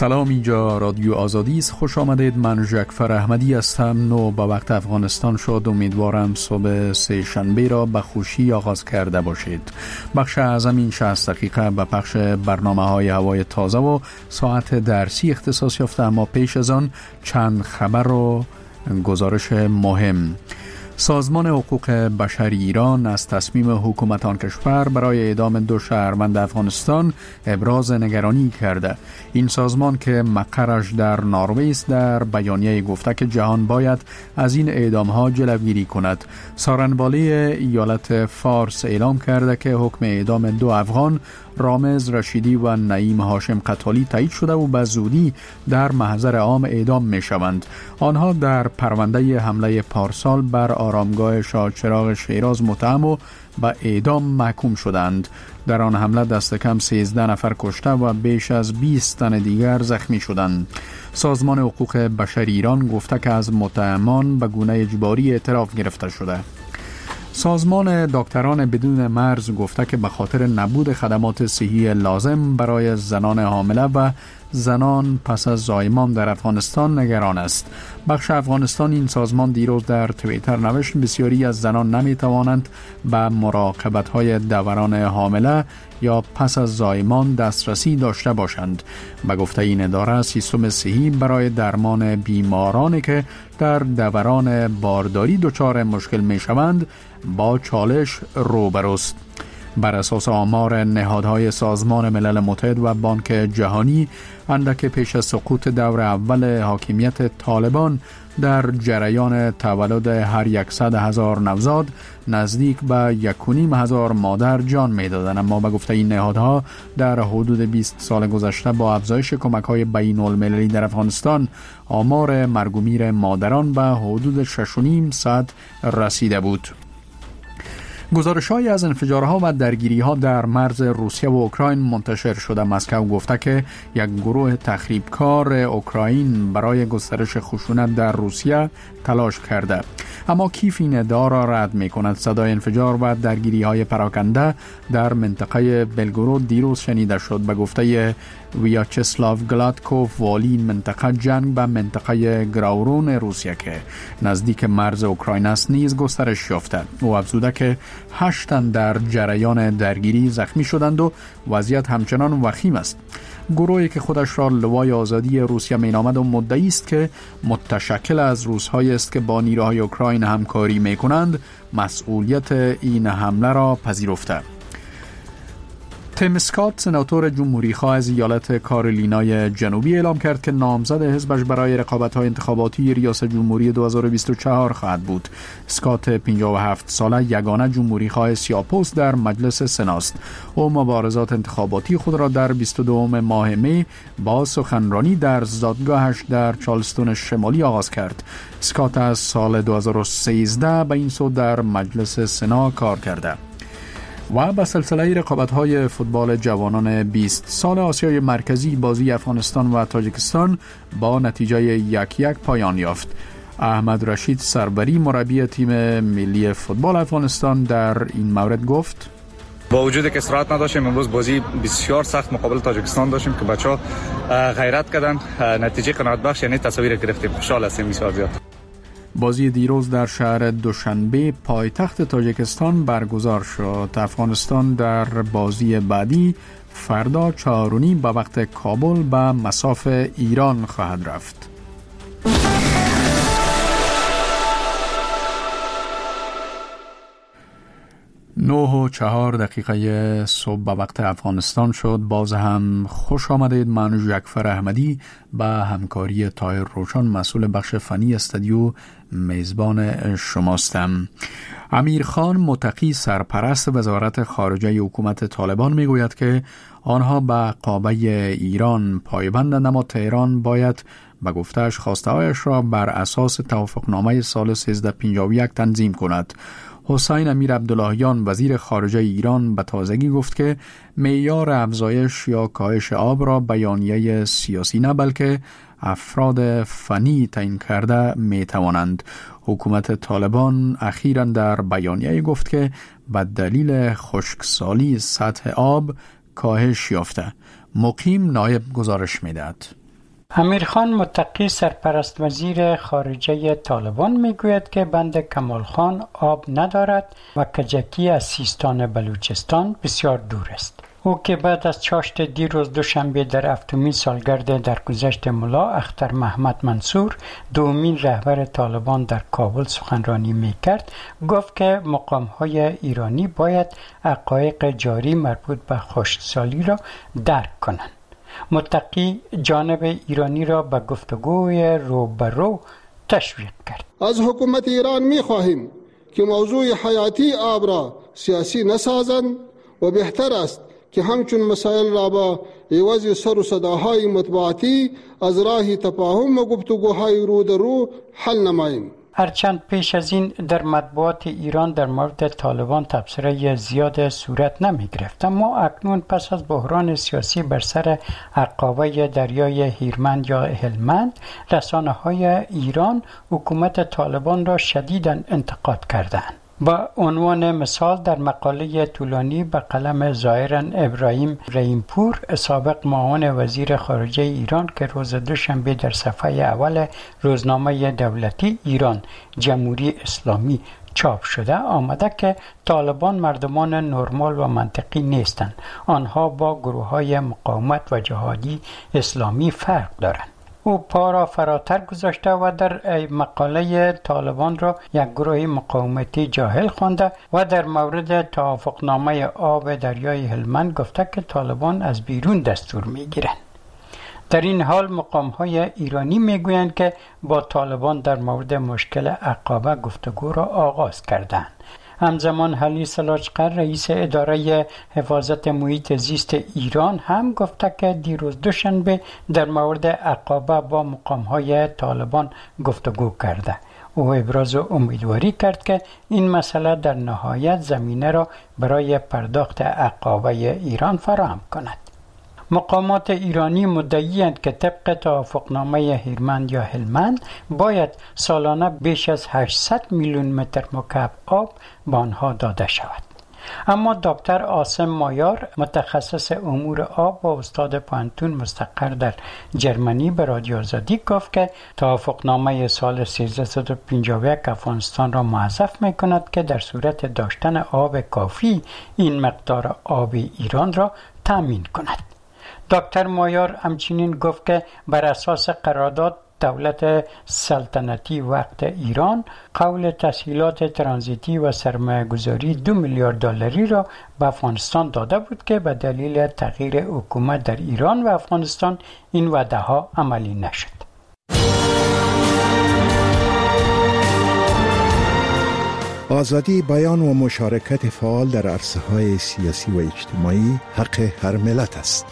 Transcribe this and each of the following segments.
سلام، اینجا رادیو آزادی است. خوش آمدید. من جعفر احمدی هستم. نو با وقت افغانستان شد. امیدوارم صبح سه شنبه را به خوشی آغاز کرده باشید. بخش اعظم این 60 دقیقه به پخش برنامه های هوای تازه و ساعت درسی اختصاص یافته، اما پیش از آن چند خبر و گزارش مهم. سازمان حقوق بشر ایران از تصمیم حکومت آن کشور برای اعدام 2 شهروند افغانستان ابراز نگرانی کرده. این سازمان که مقرش در نروژ است در بیانیه گفته که جهان باید از این اعدام ها جلوگیری کند. سارنوالی ایالت فارس اعلام کرده که حکم اعدام 2 افغان رامز رشیدی و نعیم هاشم قتالی تایید شده و به زودی در محضر عام اعدام می شوند. آنها در پرونده حمله پارسال بر آرامگاه شاهچراغ شیراز متهم و به اعدام محکوم شدند. در آن حمله دست کم 13 نفر کشته و بیش از 20 تن دیگر زخمی شدند. سازمان حقوق بشر ایران گفته که از متهمان به گونه اجباری اعتراف گرفته شده. سازمان دکتران بدون مرز گفته که به خاطر نبود خدمات صحی لازم برای زنان حامله و زنان پس از زایمان در افغانستان نگران است. بخش افغانستان این سازمان دیروز در توییتر نوشت بسیاری از زنان نمی توانند به مراقبت‌های دوران حامله یا پس از زایمان دسترسی داشته باشند. به گفته این اداره، سیستم صحی برای درمان بیمارانی که در دوران بارداری دچار مشکل می شوند با چالش روبروست. بر اساس آمار نهادهای سازمان ملل متحد و بانک جهانی، اندک پیش از سقوط دور اول حاکمیت طالبان در جریان تولد هر 100,000 نوزاد نزدیک به 1,500 مادر جان می دادند. اما به گفته این نهادها در حدود 20 سال گذشته با افزایش کمک‌های بین المللی در افغانستان، آمار مرگ و میر مادران به حدود 6.5% رسیده بود. گزارش‌هایی از انفجارها و درگیری‌ها در مرز روسیه و اوکراین منتشر شده. مسکو گفته که یک گروه تخریبکار اوکراین برای گسترش خشونت در روسیه تلاش کرده، اما کیف این ادعا را رد می‌کند. صدای انفجار و درگیری‌های پراکنده در منطقه بلگورود دیروز شنیده شد. به گفته ویاچسلاو گلادکوف، والی این منطقه، جنگ به منطقه گراورون روسیه که نزدیک مرز اوکراین است نیز گسترش یافته. او افزوده که 8 تن در جریان درگیری زخمی شدند و وضعیت همچنان وخیم است. گروهی که خودش را لوای آزادی روسیه مینامد و مدعی است که متشکل از روس‌هایی است که با نیروهای اوکراین همکاری می‌کنند، مسئولیت این حمله را پذیرفته. تیم اسکات، سناتور جمهوری‌خواه از ایالت کارولینای جنوبی، اعلام کرد که نامزد حزبش برای رقابت‌های انتخاباتی ریاست جمهوری 2024 خواهد بود. اسکات 57 ساله یگانه جمهوری‌خواه سیاه‌پوست در مجلس سناست. او مبارزات انتخاباتی خود را در 22 ماه می با سخنرانی در زادگاهش در چارلستون شمالی آغاز کرد. اسکات از سال 2013 به این سو در مجلس سنا کار کرده. و به سلسله رقابت‌های فوتبال جوانان 20 سال آسیای مرکزی، بازی افغانستان و تاجیکستان با نتیجه 1-1 پایان یافت. احمد رشید سربری، مربی تیم ملی فوتبال افغانستان، در این مورد گفت: با وجودی که استراحت نداشتیم، امروز بازی بسیار سخت مقابل تاجیکستان داشتیم که بچه‌ها غیرت کردن، نتیجه قناعت بخش، یعنی تصاویر گرفتیم. خوشحال هستیم بسیار زیاد. بازی دیروز در شهر دوشنبه پایتخت تاجیکستان برگزار شد. افغانستان در بازی بعدی فردا 4:30 به وقت کابل به مصاف ایران خواهد رفت. 9:04 صبح به وقت افغانستان شد. باز هم خوش آمدید. من جعفر احمدی به همکاری طاهر روشن، مسئول بخش فنی استودیو، میزبان شماستم. امیر خان متقی، سرپرست وزارت خارجه حکومت طالبان، میگوید که آنها به قابه ایران پایبندند، اما تهران باید به گفته‌اش خواسته‌هایش را بر اساس توافقنامه سال 1351 تنظیم کند. حسین امیر عبداللهیان، وزیر خارجه ایران، به تازگی گفت که معیار افزایش یا کاهش آب را بیانیه سیاسی نه بلکه افراد فنی تعیین کرده می توانند. حکومت طالبان اخیراً در بیانیه گفت که به دلیل خشکسالی سطح آب کاهش یافته. مقیم نایب گزارش می دهد. امیرخان متقی سرپرست وزیر خارجه طالبان میگوید که بند کمال خان آب ندارد و کجکی از سیستان بلوچستان بسیار دور است. او که بعد از چاشت دیروز دوشنبه در 7مین سالگرد درگذشت ملا اختر محمد منصور دومین رهبر طالبان در کابل سخنرانی میکرد، گفت که مقام‌های ایرانی باید حقایق جاری مربوط به خشکسالی را درک کنند. متقی جانب ایرانی را به گفتگوی رو به رو تشویق کرد. از حکومت ایران می خواهیم که موضوع حیاتی آب را سیاسی نسازند و بهتر است که همچون مسائل را با عوض سر و صداهای مطبوعاتی از راه تفاهم و گفتگوهای رو در رو حل نماییم. هرچند پیش از این در مطبوعات ایران در مورد طالبان تبصره زیاد صورت نمی گرفت، اما اکنون پس از بحران سیاسی بر سر عقابه دریای هیرمند یا هلمند، رسانه‌های ایران حکومت طالبان را شدیداً انتقاد کردند. با عنوان مثال در مقاله طولانی به قلم ظاهراً ابراهیم رحیمپور، سابق معاون وزیر خارجه ایران که روز دوشنبه در صفحه اول روزنامه دولتی ایران جمهوری اسلامی چاپ شده آمده که طالبان مردمان نرمال و منطقی نیستند. آنها با گروه‌های مقاومت و جهادی اسلامی فرق دارند. او پا را فراتر گذاشته و در مقاله طالبان را یک گروه مقاومتی جاهل خوانده و در مورد توافقنامه آب دریای هلمند گفته که طالبان از بیرون دستور میگیرند. در این حال مقام‌های ایرانی میگویند که با طالبان در مورد مشکل عقابه گفتگو را آغاز کردند. همزمان علی سلاجقر رئیس اداره حفاظت محیط زیست ایران هم گفته که دیروز دوشنبه در مورد عقابه با مقام‌های طالبان گفتگو کرده. او ابراز امیدواری کرد که این مسئله در نهایت زمینه را برای پرداخت عقابه ایران فراهم کند. مقامات ایرانی مدعی‌اند که طبق توافقنامه هیرمند یا هلمند باید سالانه بیش از 800 میلیون متر مکعب آب به آنها داده شود. اما دکتر عاصم مایار متخصص امور آب و استاد پانتون مستقر در جرمنی به رادیو آزادی گفت که توافقنامه سال 1351 افغانستان را موظف می‌کند که در صورت داشتن آب کافی این مقدار آب ایران را تامین کند. دکتر مایار همچنین گفت که بر اساس قرارداد دولت سلطنتی وقت ایران قول تسهیلات ترانزیتی و سرمایه‌گذاری 2 میلیارد دلاری را به افغانستان داده بود که به دلیل تغییر حکومت در ایران و افغانستان این وعده ها عملی نشد. آزادی بیان و مشارکت فعال در عرصه‌های سیاسی و اجتماعی حق هر ملت است.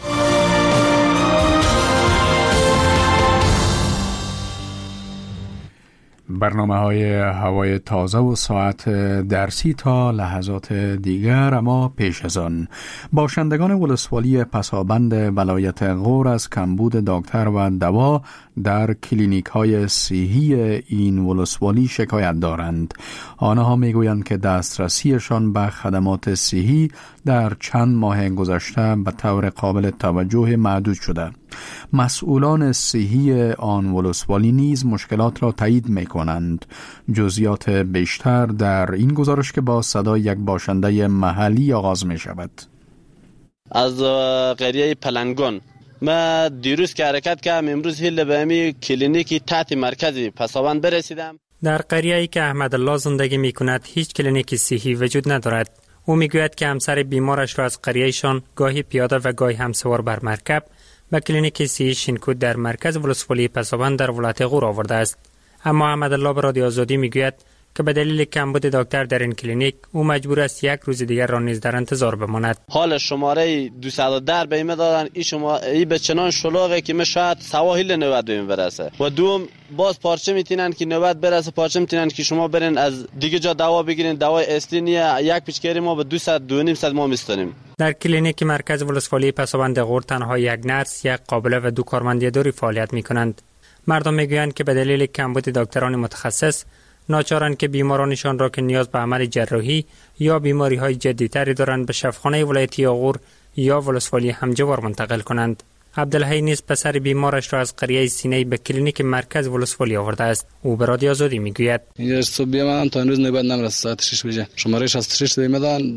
برنامه‌های هوای تازه و ساعت درسی تا لحظات دیگر، اما پیش از آن باشندگان ولسوالی پسابند ولایت غور از کمبود دکتر و دوا در کلینیک‌های صحی این ولسوالی شکایت دارند. آنها میگویند که دسترسیشان به خدمات صحی در چند ماه گذشته به طور قابل توجه محدود شده. مسئولان صحی آن ولسوالی نیز مشکلات را تایید می‌کنند. جزئیات بیشتر در این گزارش که با صدای یک باشنده محلی آغاز می‌شود. از قریه پلنگون ما دیروز که حرکت کردم، امروز هیل به امی کلینیکی تحت مرکزی پسابند برسیدم. در قریه‌ای که احمد الله زندگی می‌کند هیچ کلینیکی صحی وجود ندارد. او میگوید که همسر بیمارش را از قریه‌شان گاهی پیاده و گاهی هم سوار بر مرکب به کلینیک صحی شینکود در مرکز ولسوالی پسابند در ولایت غور آورده است. اما احمد الله به رادیو آزادی میگوید که به دلیل کمبود دکتر در این کلینیک او مجبور است یک روز دیگر را نیز در انتظار بماند. حال شماره 210 به ایمه دادن، این به چنان شلوغه که من شاید سواحل نوبت بهم برسه و دوم باز پارچه میتینن که نوبت برسه، پارچه میتینن که شما برین از دیگه جا دوا بگیرین، دوای استینیه یک پیچکاری ما به 200-2.5 ما میستانیم. در کلینیک مرکز ولسوالی پسابند غور تنها یک نرس، یک قابله و 2 کارمند اداری فعالیت میکنند. مردم میگویند که به دلیل کمبود دکتران متخصص ناچارند که بیمارانشان را که نیاز به عمل جراحی یا بیماری‌های جدی‌تری دارند به شفاخانه ولایتی غور یا ولسوالی همجوار منتقل کنند. عبدالحی نیز پسر بیمارش را از قریه سینه‌ای به کلینیک مرکز ولسوالی آورده است. او به رادیو آزادی میگوید: اینجا صبح بیام تا امروز نوبت نمیرسه. ساعت 6 بجه شماره 66 میدن.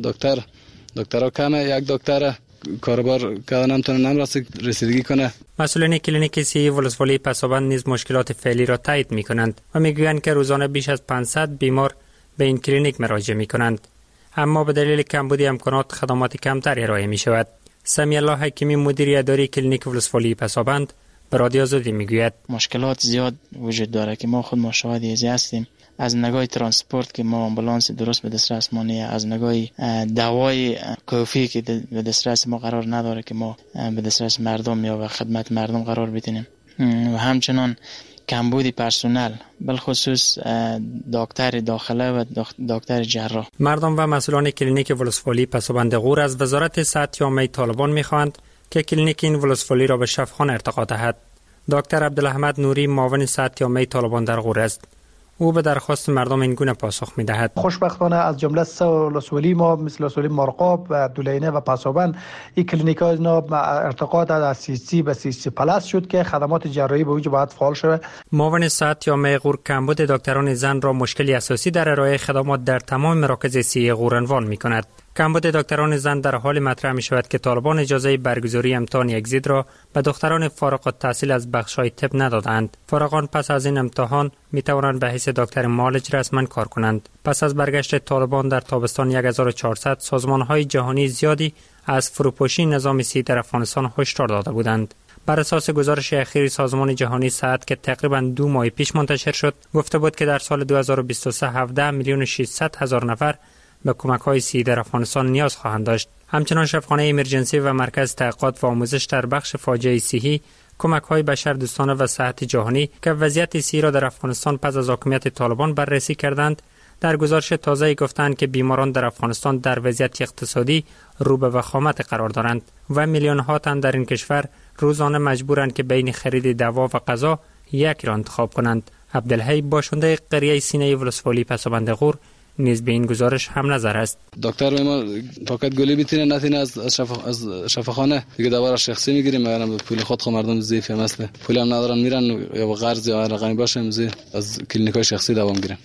دکترها کمه، یک دکتر کاربار که نمیرسه رسیدگی کنه. مسئولین کلینیک صحی ولسوالی پسابند نیز مشکلات فعلی را تایید می‌کنند و میگویند که روزانه بیش از 500 بیمار به این کلینیک مراجعه می‌کنند، اما به دلیل کمبود امکانات خدمات کمتر ارائه می‌شود. سمیع الله حکیمی مدیر اداری کلینیک ولسوالی پسابند به رادیو آزادی میگوید: مشکلات زیاد وجود داره که ما خود شاهد ازی هستیم. از نگاه ترانسپورت که ما آمبولانس درست به دسترس ما نیست، از نگاه دوای کافی که به دسترس ما قرار نداره که ما به دسترس مردم یا به خدمت مردم قرار بدیم، و همچنان کمبود پرسنل، بالخصوص دکتر داخله و دکتر جراح. مردم و مسئولان کلینیک ولسوالی پسابند غور از وزارت صحت عامه طالبان می‌خواهند که کلینیک این ولسوالی را به شفاخانه ارتقا دهد. دکتر عبدالاحمد نوری معاون صحت عامه طالبان در غور است. او به درخواست مردم این گونه پاسخ می‌دهد: خوشبختانه از جمله سه ولسوالی ما مثل ولسوالی مرغاب و دولینه و پسابند این کلینیک‌ها ارتقا داد از 30 به 30 پلاس شد که خدمات جراحی به اوج باید فعال شود. معاون صحت عامه غور کمبود دکتران زن را مشکلی اساسی در ارائه خدمات در تمام مراکز صحی غور عنوان می‌کند. کمبود دکتران زن در حال مطرح می شود که طالبان اجازه برگزاری امتحان اگزیت را به دختران فارغ التحصیل از بخش‌های طب ندادند. فارغان پس از این امتحان می توانند به حیث دکتر معالج رسما کار کنند. پس از برگشت طالبان در تابستان 1400 سازمان‌های جهانی زیادی از فروپاشی نظام صحی در افغانستان هشدار داده بودند. بر اساس گزارش اخیر سازمان جهانی صحت که تقریباً 2 ماه پیش منتشر شد، گفته بود که در سال 2023 17,600,000 نفر به کمک‌های صحی در افغانستان نیاز خواهند داشت. همچنان شفاخانه ایمرجنسی و مرکز تحقیقات و آموزش در بخش فاجعه صحی کمک‌های بشردوستانه و صحت جهانی که وضعیت صحی را در افغانستان پس از حاکمیت طالبان بررسی کردند، در گزارش تازه‌ای گفتند که بیماران در افغانستان در وضعیت اقتصادی رو به وخامت قرار دارند و میلیون‌ها تن در این کشور روزانه مجبورند که بین خرید دوا و غذا یکی را انتخاب کنند. عبدالحی باشنده قریه سینه ولسوالی پسابند غور نیز به این گزارش هم نظر است. دکتر ما فقط گلی میتونه نتونه از شفاخانه دیگه دوا شخصی میگیریم، مگر پول خود مردم ضعیف مثلا پول هم ندارن میرن یا با قرض یا رقمی باشه از کلینیکای شخصی دوا میگیرن.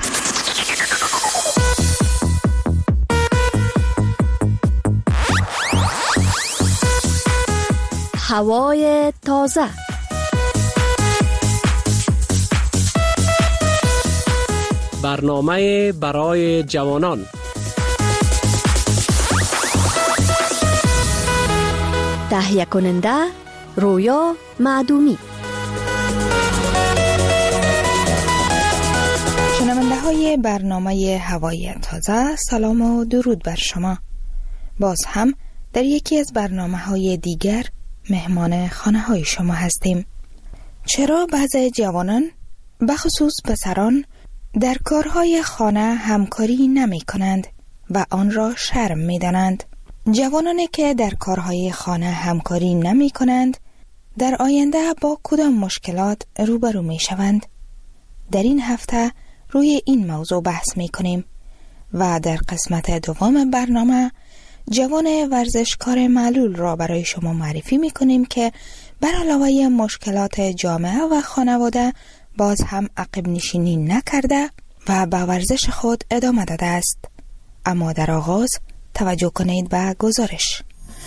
هوای تازه. برنامه برای جوانان. تهیه کننده رویا معدومی. شنونده های برنامه هوای تازه، سلام و درود بر شما. باز هم در یکی از برنامه های دیگر مهمان خانه های شما هستیم. چرا بعضی جوانان بخصوص پسران در کارهای خانه همکاری نمی کنند و آن را شرم می دانند؟ جوانانی که در کارهای خانه همکاری نمی کنند در آینده با کدام مشکلات روبرو می شوند؟ در این هفته روی این موضوع بحث می کنیم و در قسمت دوم برنامه جوان ورزشکار معلول را برای شما معرفی می کنیم که بر علاوه مشکلات جامعه و خانواده باز هم عقب نشینی نکرده و به ورزش خود ادامه داده است. اما در آغاز توجه کنید به گزارش.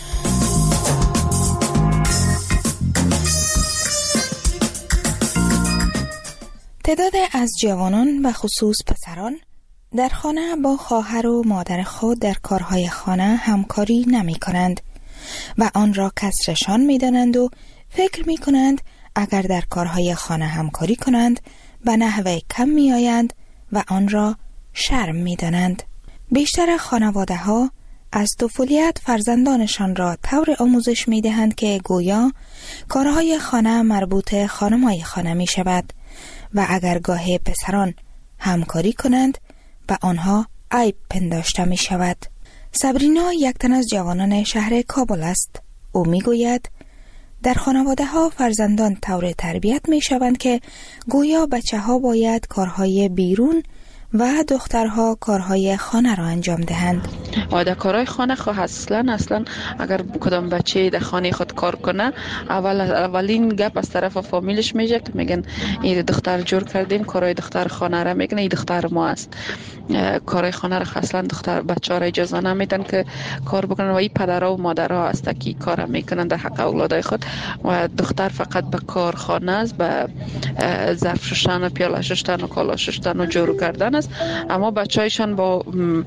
تعداد از جوانان و خصوص پسران در خانه با خواهر و مادر خود در کارهای خانه همکاری نمی کنند و آن را کسرشان می دانند و فکر می کنند اگر در کارهای خانه همکاری کنند به نحو کم می آیند و آن را شرم می دانند. بیشتر خانواده ها از طفولیت فرزندانشان را طور آموزش می دهند که گویا کارهای خانه مربوط خانمای خانه می شود و اگر گاه پسران همکاری کنند به آنها عیب پنداشته می شود. صبرینا یک تن از جوانان شهر کابل است. او می گوید در خانواده ها فرزندان طور تربیت می شوند که گویا بچه ها باید کارهای بیرون و دخترها کارهای خانه را انجام دهند. و در کارهای خانه خود اصلا اگر کدام بچه در خانه خود کار کنه اولین گپ از طرف فامیلش میشه که میگن این دختر جور کردیم، کارهای دختر خانه را میکنه، این دختر ما است. کارهای خانه را اصلا دختر بچه ها را اجازه نمیدن که کار بکنن و این پدرها و مادرها است که کار میکنن در حق اولادای خود و دختر فقط به کار خانه است، به ظرف شستن و پیاله شستن و کالا شستن و جورو کردن است، اما بچه‌هایشان با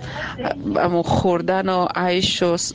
خوردن و عیش و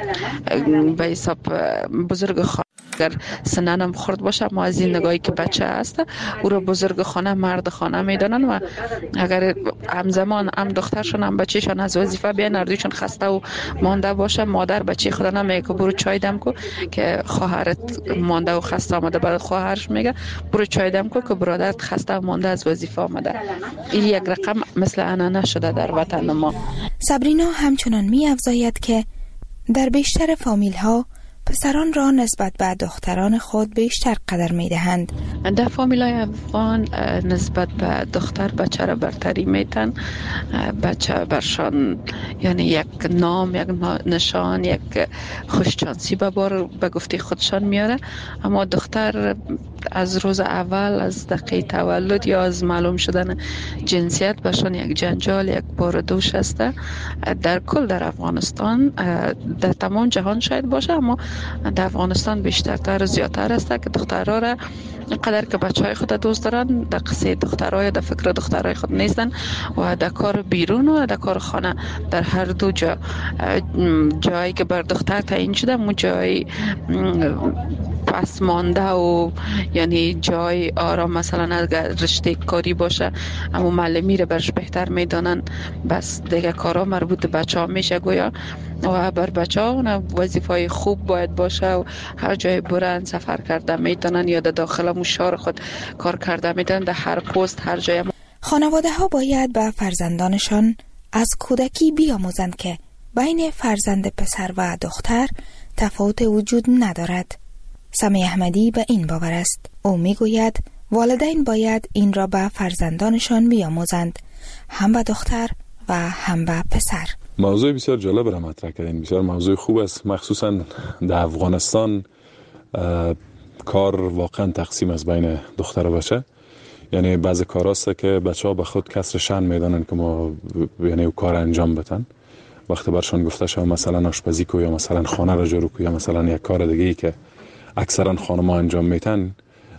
به حساب بزرگ خانه اگر سننم خورد باشه، اما از این نگاهی که بچه است او را بزرگ خانه مرد خانه میدانن و اگر همزمان هم دخترشون هم بچهشون از وظیفه بیان اردوشون خسته و مانده باشه، مادر بچه خدا نمیگه که برو چای دم کو که خواهرت مانده و خسته آمده، بعد خواهرش میگه برو چای دم کو که برادرت خسته و مانده از وظیفه آمده. این یک رقم مثل انانه شده در وطن ما. صبرینا همچنان می‌افزاید که در بیشتر فامیل‌ها پسران را نسبت به دختران خود بیشتر قدر می‌دهند. در فامیل‌های افغان نسبت به دختر بچه را برتری میتن، بچه برشان یعنی یک نام، یک نشان، یک خوششانسی به گفته خودشان میاره، اما دختر از روز اول از دقیقه تولد یا از معلوم شدن جنسیت برشان یک جنجال، یک باردوش است. در کل در افغانستان، در تمام جهان شاید باشه، اما در افغانستان بیشترتر و زیادتر است که دخترها را اینقدر که بچهای خود دوست دارن در قصه دخترها یا در فکر دخترهای خود نیستن و در کار بیرون و در کار خانه در هر دو جا جایی که بر دختر تعیین شده اون جای پس مانده و یعنی جای آرام، مثلا اگر رشته کاری باشه اما معلمی رو برش بهتر میدانن، بس دیگه کارا مربوط به بچه ها میشه گویا و بر بچه ها وظیفه خوب باید باشه و هر جای برن سفر کرده میتونن یا در داخل مشار خود کار کرده میتونن، در هر پست هر جای. خانواده ها باید به فرزندانشان از کودکی بیاموزند که بین فرزند پسر و دختر تفاوت وجود ندارد. سمی احمدی به این باور است. او میگوید والدین باید این را به فرزندانشان بیاموزند، هم به دختر و هم به پسر. موضوع بسیار جالب را مطرح کردین، بسیار موضوع خوب است. مخصوصا در افغانستان کار واقعا تقسیم از بین دختر و بچه، یعنی بعضی کار هست که بچه ها به خود کسر شأن میدانن که ما یعنی کار انجام بدن. وقتی برشان گفته شد مثلا آشپزی کو یا مثلا خانه را جارو کو یا مثلا یک کار دیگه ای که اکثرا خانم ها انجام میتن،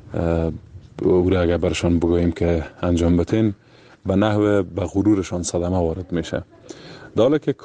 او را اگر برشان بگوییم که انجام بتین به نحو به غرورشان صدمه وارد میشه. داله که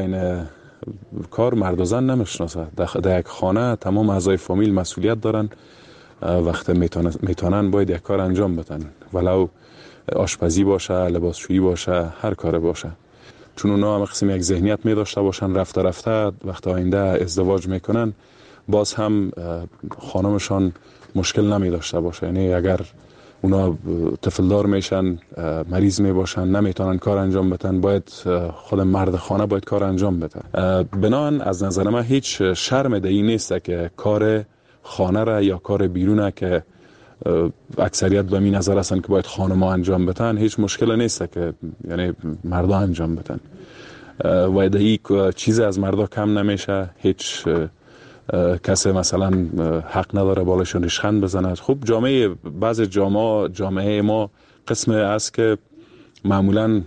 کار مرد و زن نمیشناسه. در یک خانه تمام اعضای فامیل مسئولیت دارن، وقتی میتونن باید یک کار انجام بدن، ولو آشپزی باشه، لباسشویی باشه، هر کار باشه، چون اونا هم قسم یک ذهنیت می داشته باشن رفته وقتی آینده ازدواج میکنن باز هم خانمشان مشکل نمی داشته باشه. یعنی اگر اونا طفلدار میشن، مریض می باشن، نمیتونن کار انجام بدن، باید خود مرد خانه باید کار انجام بده. بنابراین از نظر من هیچ شرم دیگه نیست که کار خانه را یا کار بیرونه که اکثریت به می نظر هستن که باید خانم‌ها انجام بدن، هیچ مشکل نیست که یعنی مردا انجام بدن و دیگه چیز از مردا کم نمیشه. هیچ کسی مثلا حق نداره بالاشون ریشخند بزنه. خب بعض جامعه ما قسم است که معمولا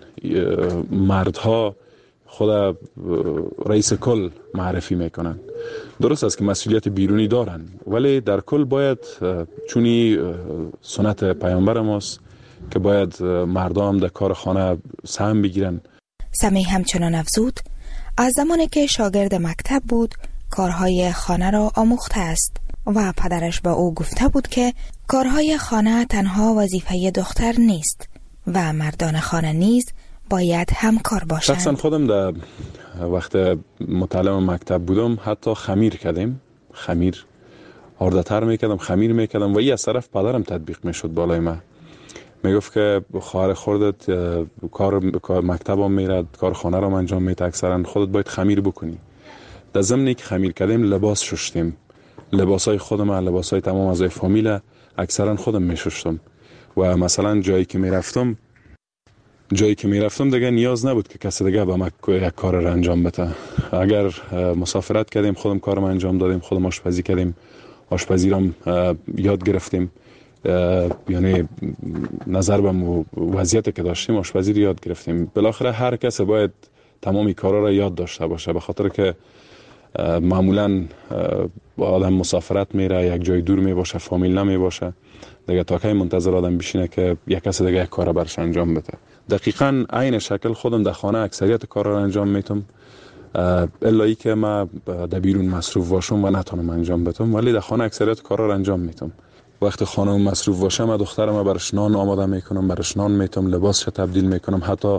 مردها خود رئیس کل معرفی میکنن. درست است که مسئولیت بیرونی دارن، ولی در کل باید چونی سنت پیامبر ماست که باید مردم در کار خانه سهم بگیرن. سمی همچنان افزود از زمانی که شاگرد مکتب بود کارهای خانه را آموخته است و پدرش به او گفته بود که کارهای خانه تنها وظیفه دختر نیست و مردان خانه نیز باید همکار باشند. شخصا خودم در وقت متعلم مکتب بودم حتی خمیر کردیم، خمیر آرده‌تر میکردم، خمیر میکردم و این از طرف پدرم تطبیق میشد بالای من. میگفت که خواهر خودت کار مکتبم میرد، کار خانه رو انجام میده، اکثرا خودت باید خمیر بکنی. در ضمنی که خمیر کردیم لباس شستیم، لباسای خودم، لباسای تمام اعضای فامیل اکثرا خودم میشستم و مثلا جایی که میرفتم جایی که میرفتم دیگه نیاز نبود که کسی دیگه به من یک کار را انجام بده. اگر مسافرت کردیم خودم کارم انجام دادیم، خودم آشپزی کردیم، آشپزی را یاد گرفتیم، یعنی نظر به وضعیتی که داشتیم آشپزی رو یاد گرفتیم. بالاخره هر کس باید تمامی کارا را یاد داشته باشه، به خاطر که معمولا آدم مسافرت میره، یک جای دور می باشه، فامیل نمی باشه دیگه، تا کی منتظر آدم بشینه که یک کس دیگه یک کار برش انجام بده. دقیقاً عین شکل خودم در خانه اکثریت کارا را انجام میتم، الا ای که ما در بیرون مصروف باشم و نتونم انجام بدم، ولی در خانه اکثریت کارا را انجام میتم. وقتی خانم مصروف باشه ما دخترم برش نان آماده میکنم، برش نان میتم، لباسش تبدیل میکنم، حتی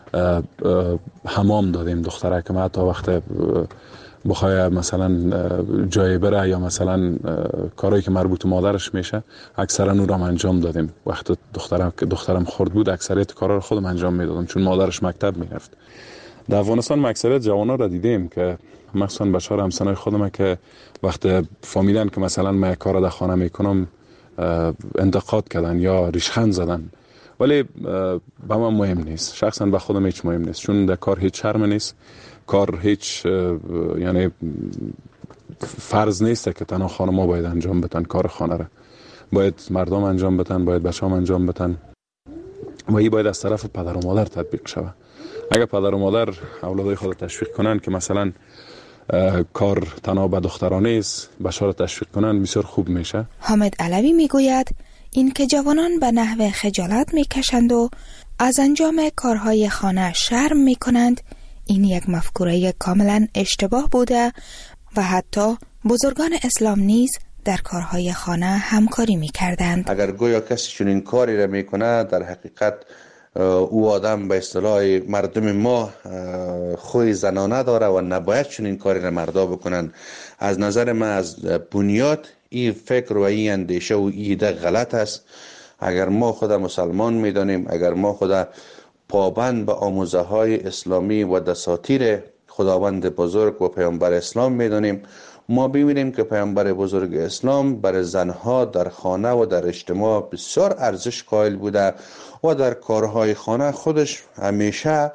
حمام دادیم دختره که حتی وقت بخواه مثلا جای بره یا مثلا کارهایی که مربوط به مادرش میشه اکثرا اون را انجام دادیم. وقت دخترم خرد بود اکثریت کارا رو خودم انجام میدادم چون مادرش مکتب میرفت. در افغانستان ما اکثریت جوانا را دیدیم که مخصوصا بچه‌ها همسنای خودم که وقت فامیلن که مثلا من کار در خانه میکنم انتقاد کردن یا ریشخند زدن، ولی به من مهم نیست، شخصا به خودم هیچ مهم نیست، چون در کار هیچ شرم نیست، کار هیچ یعنی فرض نیست که تنها خانم‌ها باید انجام بدن کار خانه را، باید مردم انجام بدن، باید بچه‌ها انجام بدن و این باید از طرف پدر و مادر تطبیق شود. اگر پدر و مادر اولادای خود تشویق کنن که مثلا کار تنها به دخترانه است، بچه‌ها را تشویق کنن، بسیار خوب میشه. حامد علوی میگوید این که جوانان به نحو خجالت میکشند و از انجام کارهای خانه شرم میکنند، این یک مفکوره کاملا اشتباه بوده و حتی بزرگان اسلام نیز در کارهای خانه همکاری میکردند. اگر گویا کسی چنین کاری را میکنه، در حقیقت او آدم به اصطلاح مردم ما خوی زنانه داره و نباید چنین کاری را مردا بکنن. از نظر من از بنیاد این فکر و این اندیشه و ایده غلط است. اگر ما خود مسلمان میدانیم، اگر ما خود پابند به آموزه های اسلامی و دساتیر خداوند بزرگ و پیامبر اسلام میدانیم، ما ببینیم که پیامبر بزرگ اسلام برای زنها در خانه و در اجتماع بسیار ارزش قائل بوده و در کارهای خانه خودش همیشه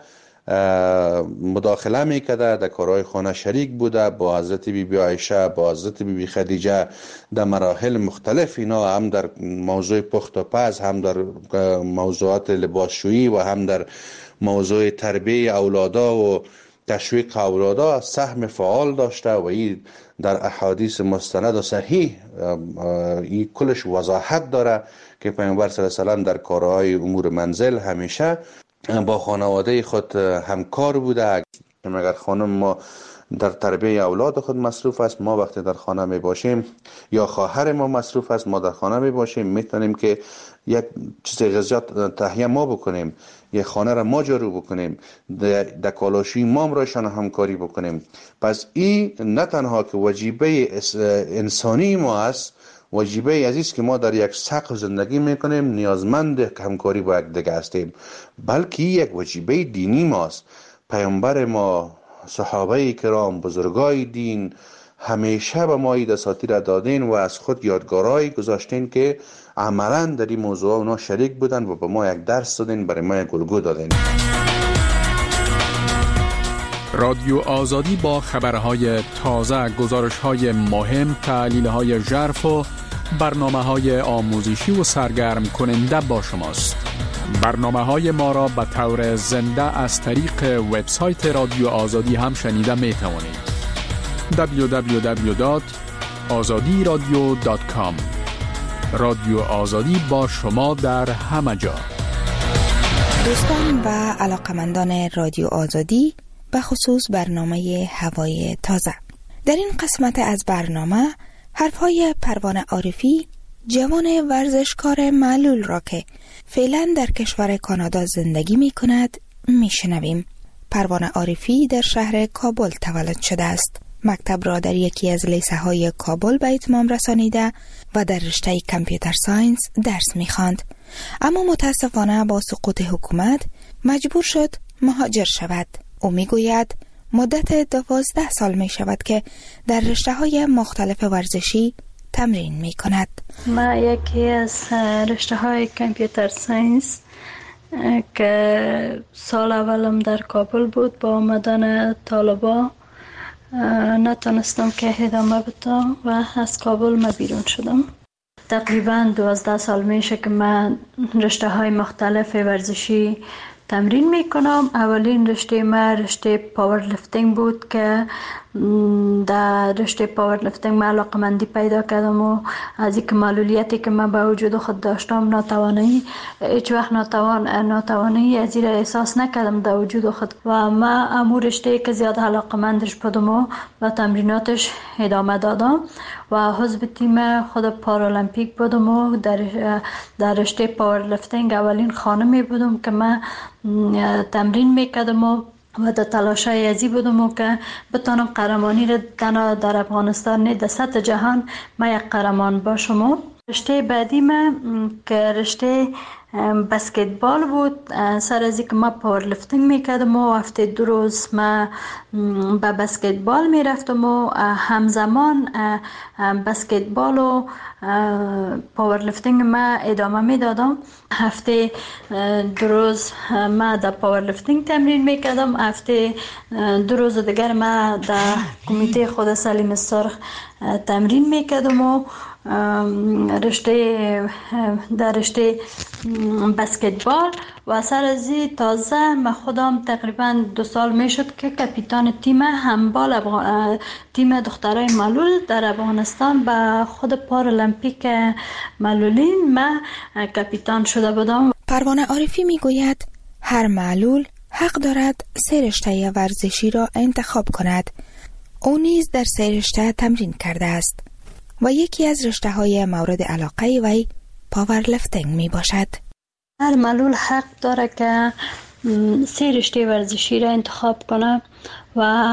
مداخله میکرده، در کارهای خانه شریک بوده، با حضرت بیبی عایشه، با حضرت بیبی خدیجه در مراحل مختلف، اینا هم در موضوع پخت و پز، هم در موضوعات لباسشویی و هم در موضوع تربیه اولادا و تشویق اولادا سهم فعال داشته و این در احادیث مستند و صحیح این کلش وضاحت داره که پیامبر صلی الله علیه و سلم در کارهای امور منزل همیشه با خانواده خود همکار بوده. اگر خانم ما در تربیه اولاد خود مصروف است، ما وقتی در خانه می باشیم یا خواهر ما مصروف است، ما در خانه می باشیم، میتونیم که یک چیز غذات تهیه ما بکنیم، یک خانه را ما جارو بکنیم، در کالاشوی ما رایشان همکاری بکنیم. پس این نه تنها که وجیبه انسانی ما است، وجیبه عزیز که ما در یک سقف زندگی میکنیم، نیازمند همکاری با یک دیگه هستیم، بلکه یک وجیبه دینی ماست. پیامبر ما، صحابه کرام، بزرگای دین همیشه به ما دساتیر دادین و از خود یادگارایی گذاشتین که عملا در این موضوع اونا شریک بودن و به ما یک درس دادین، برای ما یک الگو دادین. رادیو آزادی با خبرهای تازه، گزارش‌های مهم، تحلیل‌های ژرف و برنامه‌های آموزشی و سرگرم کننده با شماست. برنامه‌های ما را به طور زنده از طریق وبسایت رادیو آزادی هم شنیده می‌توانید. www.azadiradio.com. رادیو آزادی با شما در همه جا. دوستان و علاقمندان رادیو آزادی، به خصوص برنامه هوای تازه، در این قسمت از برنامه حرفهای پروانه عارفی، جوان ورزشکار معلول را که فعلا در کشور کانادا زندگی می کند می شنویم. پروانه عارفی در شهر کابل تولد شده است. مکتب را در یکی از لیسه های کابل به اتمام رسانیده و در رشته کامپیوتر ساینس درس می خواند. اما متاسفانه با سقوط حکومت مجبور شد مهاجر شود. او می گوید مدت 12 سال می شود که در رشته های مختلف ورزشی تمرین می کند. ما یکی از رشته های کامپیوتر ساینس که سال اولم در کابل بود. با آمدن طالبا نتونستم که ادامه بدم و از کابل ما بیرون شدم. تقریبا 12 سال میشه که من رشته های مختلف ورزشی تمرین میکنم. اولین رشته ما رشته پاور لیفتینگ بود که در رشته پاور لیفتینگ من علاقمندی پیدا کردم و از اینکه معلولیتی که من به وجود خود داشتم ناتوانی هیچ وقت ناتوانی از این احساس نکردم در وجود خود و من امو رشته که زیاد علاقمندش بودم و تمریناتش ادامه دادم و حزب تیم خود پارالمپیک بودم و در رشته پاور لیفتینگ اولین خانمی بودم که من تمرین میکردم و در تلاشای ازی بودم که بتانم قهرمانی را تنها در افغانستان نه در سطح جهان من یک قهرمان باشم. رشته بعدی من که رشته بسکتبال بود. سر از اینکه من پاور لیفتینگ میکردم و هفته 2 روز من به بسکتبال میرفتم و همزمان بسکتبال و پاور لیفتینگ من ادامه میدادم. هفته 2 روز من در پاور لیفتینگ تمرین میکردم، هفته 2 روز دیگر من در کمیته خود سلیم سرخ تمرین میکردم و در رشته بسکتبال و سر از تازه من خودم تقریبا 2 سال میشد که کاپیتان تیم هندبال تیم دخترای معلول در افغانستان به خود پارالمپیک معلولین من کاپیتان شده بودم. پروانه عارفی میگوید هر معلول حق دارد 3 رشته ورزشی را انتخاب کند. او نیز در 3 رشته تمرین کرده است و یکی از رشته های مورد علاقه وی پاور لیفتینگ می باشد. هر معلول حق داره که 3 رشته ورزشی را انتخاب کنه و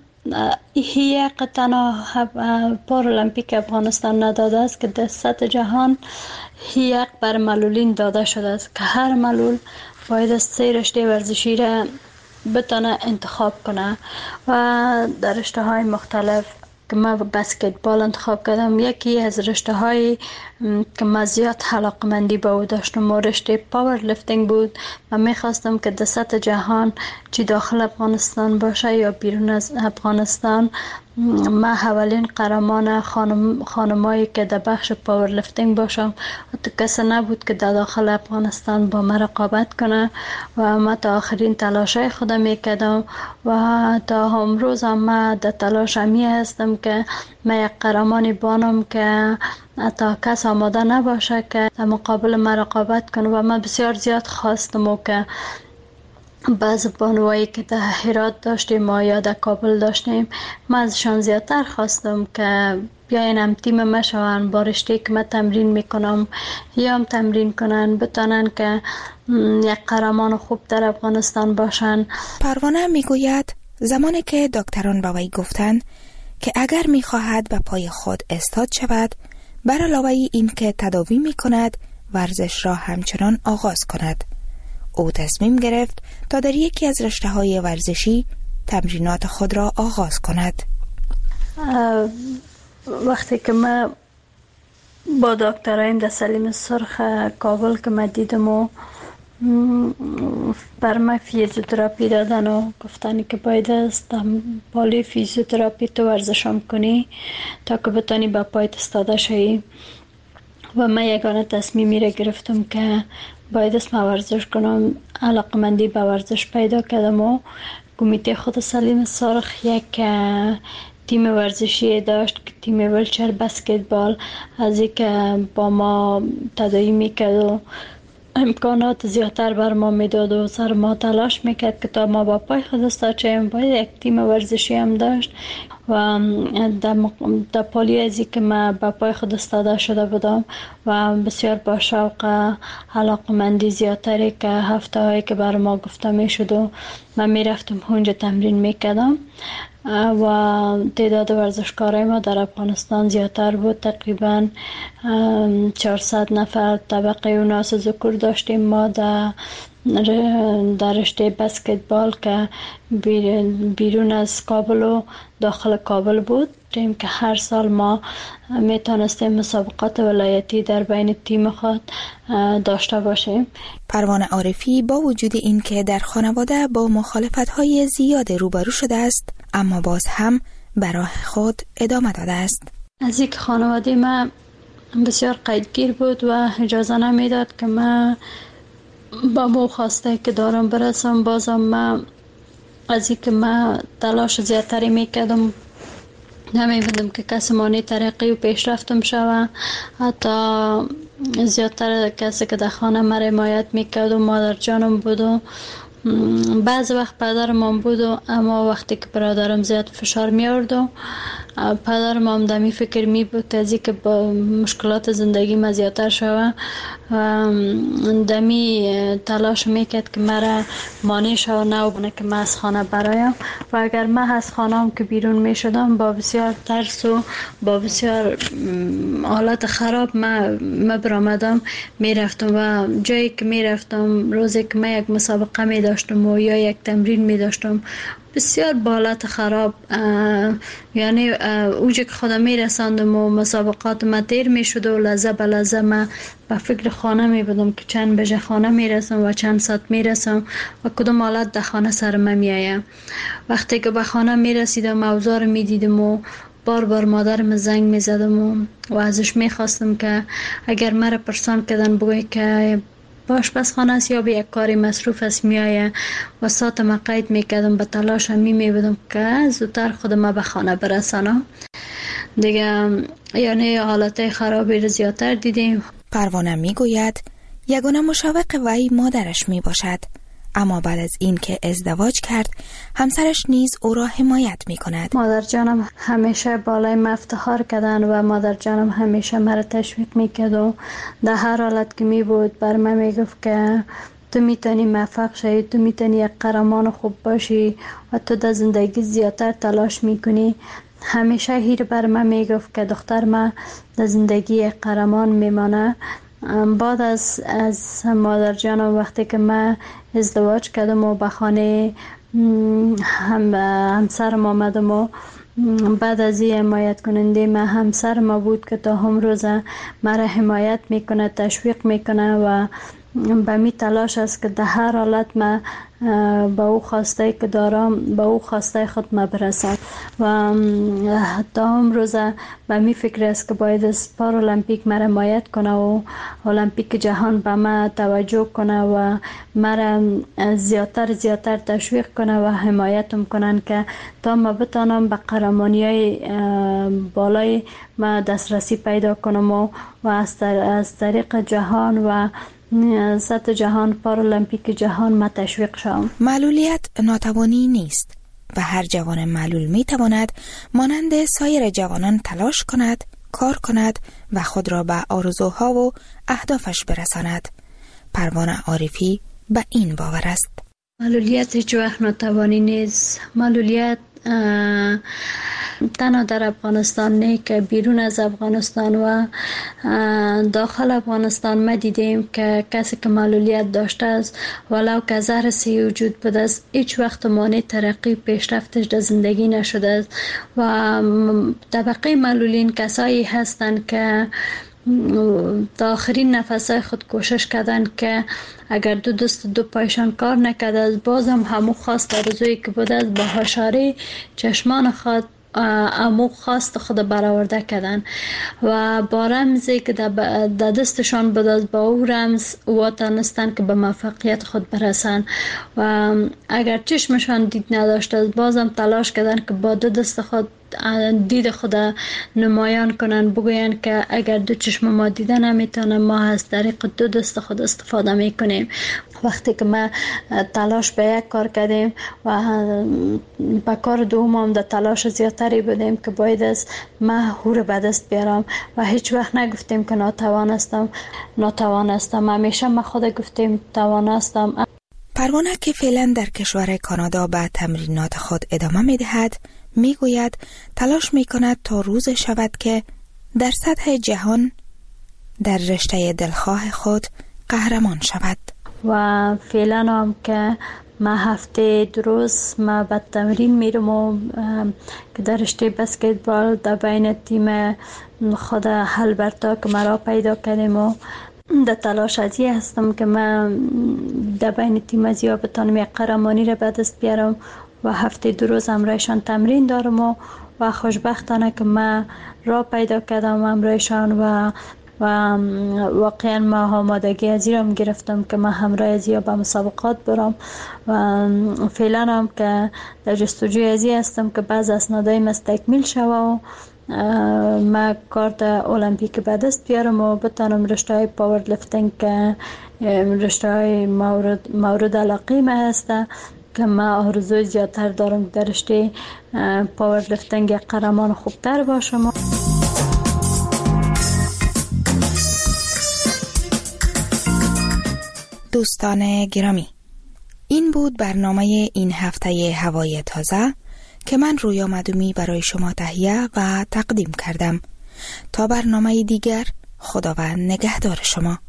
این تنها پارالمپیک افغانستان نداده است که در سطح جهان حق بر معلولین داده شده است که هر معلول باید 3 رشته ورزشی را بتونه انتخاب کنه و در رشته های مختلف که من بسکتبال انتخاب کردم. یکی از رشته های که من زیاد علاقمندی به او داشتم و رشته پاور لیفتینگ بود. من میخواستم که در سطح جهان چی داخل افغانستان باشه یا بیرون از افغانستان من اولین قهرمان خانمایی که در بخش پاور لیفتینگ باشم. کسی نبود که در داخل افغانستان با من رقابت کنه و من تا آخرین تلاشای خودم میکردم و تا امروز هم من در تلاش همی هستم که من یک قهرمانی بانم که تا کس آماده نباشه که در مقابل من رقابت کنه و من بسیار زیاد خواستم و که بعض بانوایی که در هرات داشتیم ما یا در کابل داشتیم من ازشان زیادتر خواستم که بیاین هم تیم ما شوند با رشته که من تمرین میکنم یا هم تمرین کنن بتانن که یک قهرمان خوب در افغانستان باشن. پروانه میگوید زمانی که دکتران به وی گفتند که اگر میخواهد به پای خود استاد شود بر علاوه این که تداوی میکند ورزش را همچنان آغاز کند. او تصمیم گرفت تا در یکی از رشته‌های ورزشی تمرینات خود را آغاز کند. وقتی که من با دکترایم در سلیم سرخ کابل که من دیدم و بر من فیزیوتراپی دادن و گفتن که باید است بالی فیزیوتراپی تو ورزشم کنی تا که بتانی با پایت استاده شوی و من یگانه تصمیمی را گرفتم که باید است من ورزش کنم. علاقمندی به ورزش پیدا کردم و کمیته خود سلیم سرخ یک تیم ورزشی داشت که تیم ویلچر بسکتبال از اینکه با ما تداعی میکرد و امکانات زیادتر بر ما میداد و سر ما تلاش میکرد که تا ما با پای خود استاد شویم. باید یک تیم ورزشی هم داشت و در پالی ازی که من با پای خود استاده شده بودم و بسیار با شوق علاقمندی زیادتری که هفته هایی که بر ما گفته میشد و من میرفتم اونجا تمرین میکردم و تعداد ورزشکارای ما در افغانستان زیادتر بود. تقریبا 400 نفر طبقه اوناس ذکور داشتیم ما در در رشته بسکتبال که بیرون از کابل و داخل کابل بود. تیم که هر سال ما میتونستیم مسابقات ولایتی در بین تیم خود داشته باشیم. پروانه عارفی با وجود این که در خانواده با مخالفت‌های زیاد روبرو شده است، اما باز هم به راه خود ادامه داده است. از یک خانواده ما بسیار قیدگیر بود و اجازه نمیداد که من با مو خواسته که دارم برسم. بازم من از این که من تلاش زیادتری میکردم، نمی‌بودم که کسی مانی ترقی و پیشرفتم شوه. حتی زیادتر کسی که در خانه من حمایت میکرد و مادر جانم بود و بعض وقت پدرم هم بود و اما وقتی که برادرم زیاد فشار میارد و پدرم هم دمی فکر می بود از این که با مشکلات زندگی ما زیادتر شوه و دمی تلاش میکرد که مرا مانع شوه نه که من از خانه برایم. و اگر من از خانه هم که بیرون می شدم با بسیار ترس و با بسیار حالت خراب من برآمدم می رفتم و جایی که می رفتم روزی که من یک مسابقه می داشتم و یا یک تمرین می داشتم بسیار با حالت خراب، یعنی اوجه که خودم می رساندم و مسابقات ما تیر می شد و لحظه به لحظه من به فکر خانه می بودم که چند بجه خانه می رسم و چند ساعت می رسم و کدام حالت در خانه سر من می آیم. وقتی که به خانه می رسیدم اوضاع می دیدم و بار بار مادرم زنگ می زدم و ازش می خواستم که اگر مرا پرسان کردن بگوی که آشپزخانه است یا به یک کاری مصروف است میایه و ساعت ما قید میکردم، به تلاش می بودم که زودتر خودم به خانه برسانم. دیگه یعنی حالت خرابی رو زیادتر دیدیم. پروانه میگوید یگانه مشوق وی مادرش می باشد، اما بعد از این که ازدواج کرد همسرش نیز او را حمایت می کند. مادر جانم همیشه بالای من افتخار کردن و مادر جانم همیشه مرا تشویق می کرد و در هر حالت که می بود بر من می گفت که تو میتونی موفق شی، تو میتونی یک قهرمان خوب باشی و تو در زندگی زیادتر تلاش میکنی. همیشه هیر بر من می گفت که دختر من در زندگی یک قهرمان میمانه. بعد از مادر جانم وقتی که من ازدواج کردم و به خانه همسرم آمدم و بعد از این حمایت کننده من همسر ما بود که تا هم روزه مرا حمایت میکنه، تشویق میکنه و به می تلاش است که در هر حالت من با او خواسته که دارم با او خواسته خود ما برسم و تا هم روزه به می فکر است که باید از پارالمپیک مرا حمایت کنه و المپیک جهان به من توجه کنه و مرا زیادتر تشویق کنه و حمایتم کنن که تا ما بتانم به قهرمانی‌های بالای ما دسترسی پیدا کنم و از طریق جهان و سطح جهان پارالمپیک جهان ما تشویق شوم. معلولیت ناتوانی نیست و هر جوان معلول می تواند مانند سایر جوانان تلاش کند، کار کند و خود را به آرزوها و اهدافش برساند. پروانه عارفی به این باور است. معلولیت هیچ وقت ناتوانی نیست. معلولیت تنها در افغانستان نه که بیرون از افغانستان و داخل افغانستان ما دیدیم که کسی که معلولیت داشته است ولو که زهر سی وجود بوده است هیچ وقت مانع ترقی پیشرفتش در زندگی نشده است و طبقه معلولین کسایی هستند که تا آخرین نفسای خود کوشش کردن که اگر دو دست دو پایشان کار نکرده است بازم همو خواست آرزویی که بوده است با هشاری چشمان خود امو خواست خود برآورده کردن و با رمزی که در دستشان بود از با او رمز واتانستن که به موفقیت خود برسن و اگر چشمشان دید نداشته بازم تلاش کردن که با دو دست خود دید خود نمایان کنن، بگوین که اگر دو چشم ما دیده نمیتونه ما از طریق دو دست خود استفاده میکنیم. وقتی که ما تلاش به یک کار کردیم و به کار دوم هم در تلاش زیادتری بودیم که باید از ما هور به دست بیارم و هیچ وقت نگفتیم که ناتوانستم. همیشه ما خود گفتیم توانستم. پروانه که فعلا در کشور کانادا به تمرینات خود ادامه میدهد میگوید تلاش میکند تا روز شود که در سطح جهان در رشته دلخواه خود قهرمان شود. و فعلا هم که ما هفته روز ما به تمرین میرم و که در رشته بسکتبال در بین تیم خود هلبرتا که مرا پیدا کردیم و در تلاش ازی هستم که من در بین تیم ازیا بتانم یک قهرمانی را به دست بیارم و هفته روز امرایشان تمرین دارم و خوشبختانه که من را پیدا کردم امرایشان و واقعا ما آمادگی ازی را گرفتم که من همراه ازیا به مسابقات برم و فعلا هم که در جستجوی ازی هستم که بعض اسنادای مستکمیل شوه و ما کارت المپیک به دست بیارم و بتانم رشته پاور لفتینگ که رشته مورد علاقه ما هسته که ما آرزوی زیادتر دارم در رشته پاور لفتینگ یک قهرمان خوبتر باشم. دوستان گرامی، این بود برنامه این هفته هوای تازه که من رویا مدومی برای شما تهیه و تقدیم کردم. تا برنامه دیگر، خداوند نگهدار شما.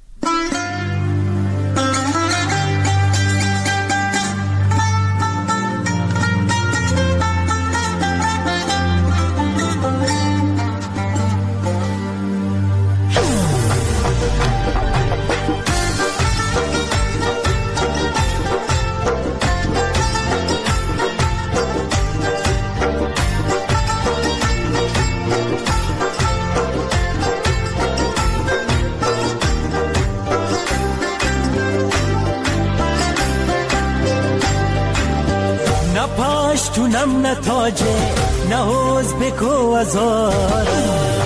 پاشتونم نه تاجه نه حوز بکو ازاره،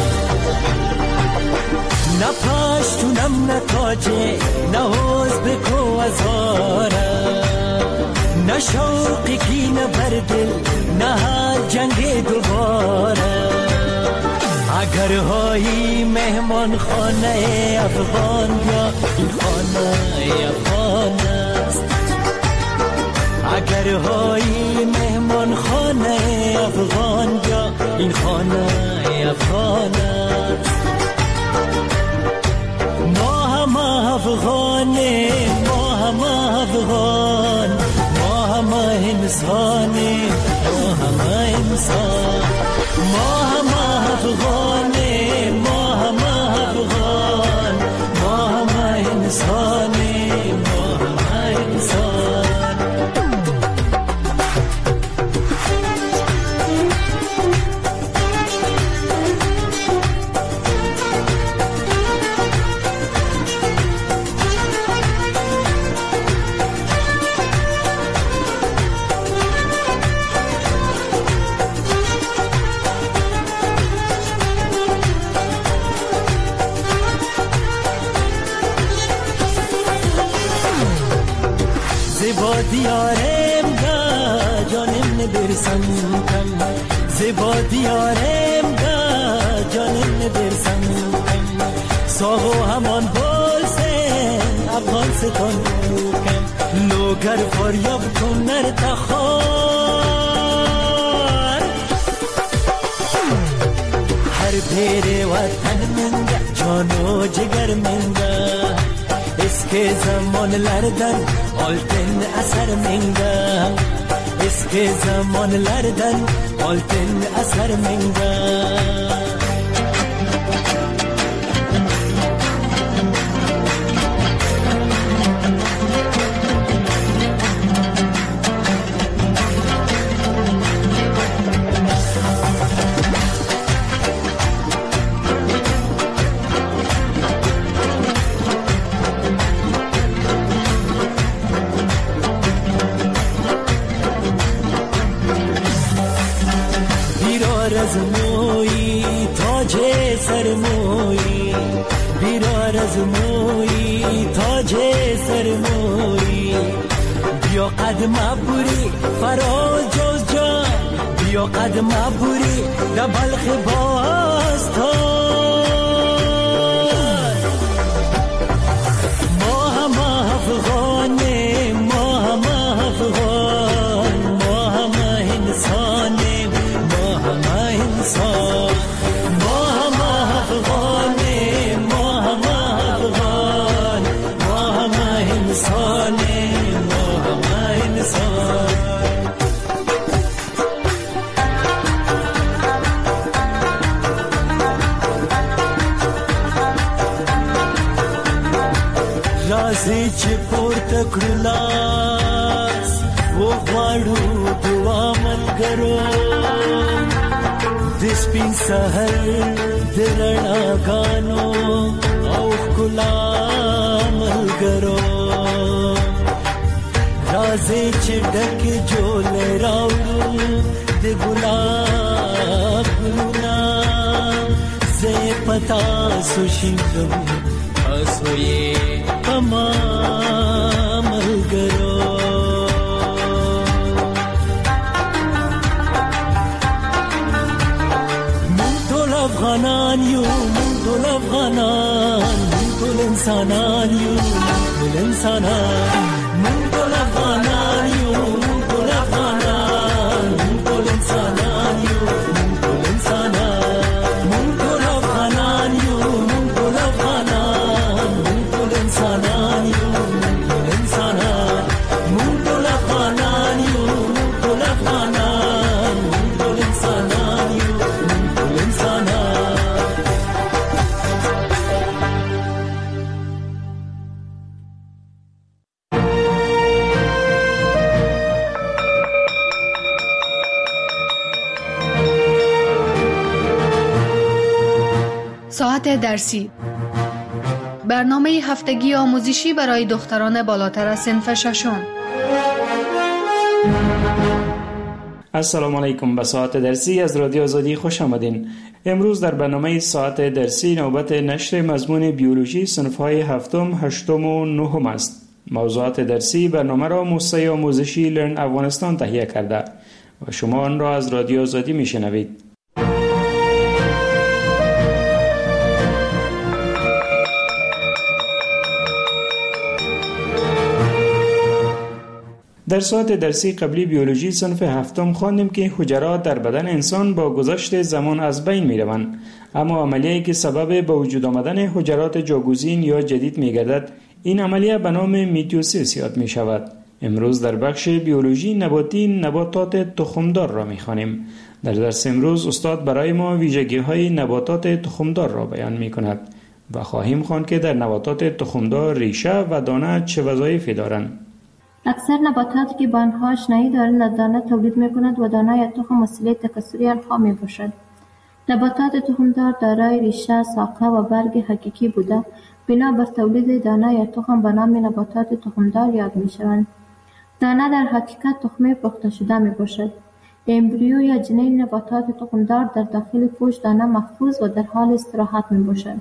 نه پاشتونم نه تاجه نه حوز بکو ازاره، نه شوقی کی نه بردل نه هر جنگ دوباره. اگر هایی مهمان خانه افغان بیا، این خانه افغان است. اگر هایی مهمان خانه افغان بیا، این خانه افغان است. ما هم افغانیم، ما هم افغان، ما هم انسانیم، ما هم انسان. ما هم افغانیم، ما هم افغان، ما هم انسانیم، ما هم انسان. زیبا دیارم دا جانم نبرسم کم، زیبا دیارم دا جانم نبرسم کم. ساغو همان بولسن افغان ستان کم، لوگر فریاب کن نرتخار. هر پیر وطن منگه جانو جگر منگه، اسکی zamanlardan oltin asar menga، اسکی zamanlardan oltin asar menga. از موی تاج سرموی، بیرار از موی تاج سرموی. بیا قدم بوری فراز جز جان، بیا قدم بوری در بلخ باستان. ما هم افغانیم، ما هم افغان، ما هم انسانیم، ما هم انسان. ما هم افغانیم، ما هم افغان، ما هم انسان. انسان رازی چې پورته کړلاس و غواړو دعا ملګرو د سپین سحر د رڼاګانو او ښکلا ملګرو رازی چې ډکې جولې راوړو د ګلاب ګلونه زه یې په تاسو شیندم تاسو یې ما ملګرو مونږ ټول افغانان یو مونږ ټول افغانان مونږ ټول انسانان یو ټول انسانان مونږ ټول افغانان یو مونږ ټول افغانان مونږ ټول انسانان یو مونږ ټول انسانان مونږ ټول افغانان یو مونږ ټول افغانان مونږ ټول انسانان یو مونږ ټول انسانان مونږ ټول افغانان یو مونږ ټول افغانان مونږ ټول انسانان یو مونږ ټول انسانان ساعت درسی، برنامه هفتگی آموزشی برای دختران بالاتر از صنف ششم. السلام علیکم. به ساعت درسی از رادیو آزادی خوش آمدین. امروز در برنامه ساعت درسی نوبت نشر مضمون بیولوژی صنف‌های هفتم، هشتم و نهم است. موضوعات درسی برنامه را موسسه آموزشی لرن افغانستان تهیه کرده و شما آن را از رادیو آزادی میشنوید. در ساعت درسی قبلی بیولوژی صنف هفتم خواندیم که حجرات در بدن انسان با گذشت زمان از بین می روند، اما عملیه‌ای که سبب به وجود آمدن حجرات جاگزین یا جدید می گردد، این عملیه به نام میتوسیس یاد می شود. امروز در بخش بیولوژی نباتی نباتات تخمدار را می خوانیم. در درس امروز استاد برای ما ویژگی‌های نباتات تخمدار را بیان می کند و خواهیم خواند که در نباتات تخمدار ریشه و دانه چه وظایفی دارند. اکثر نباتاتی که به آنها آشنایی دارند دانه تولید می‌کند و دانه یا تخم وسیله تکثری آنها میباشد. نباتات تخمدار دارای ریشه، ساقه و برگ حقیقی بوده بنا بر تولید دانه یا تخم به نام نباتات تخمدار یاد می‌شوند. دانه در حقیقت تخمه پخته شده میباشد. امبریو یا جنین نباتات تخمدار در داخل پوست دانه محفوظ و در حال استراحت میباشد.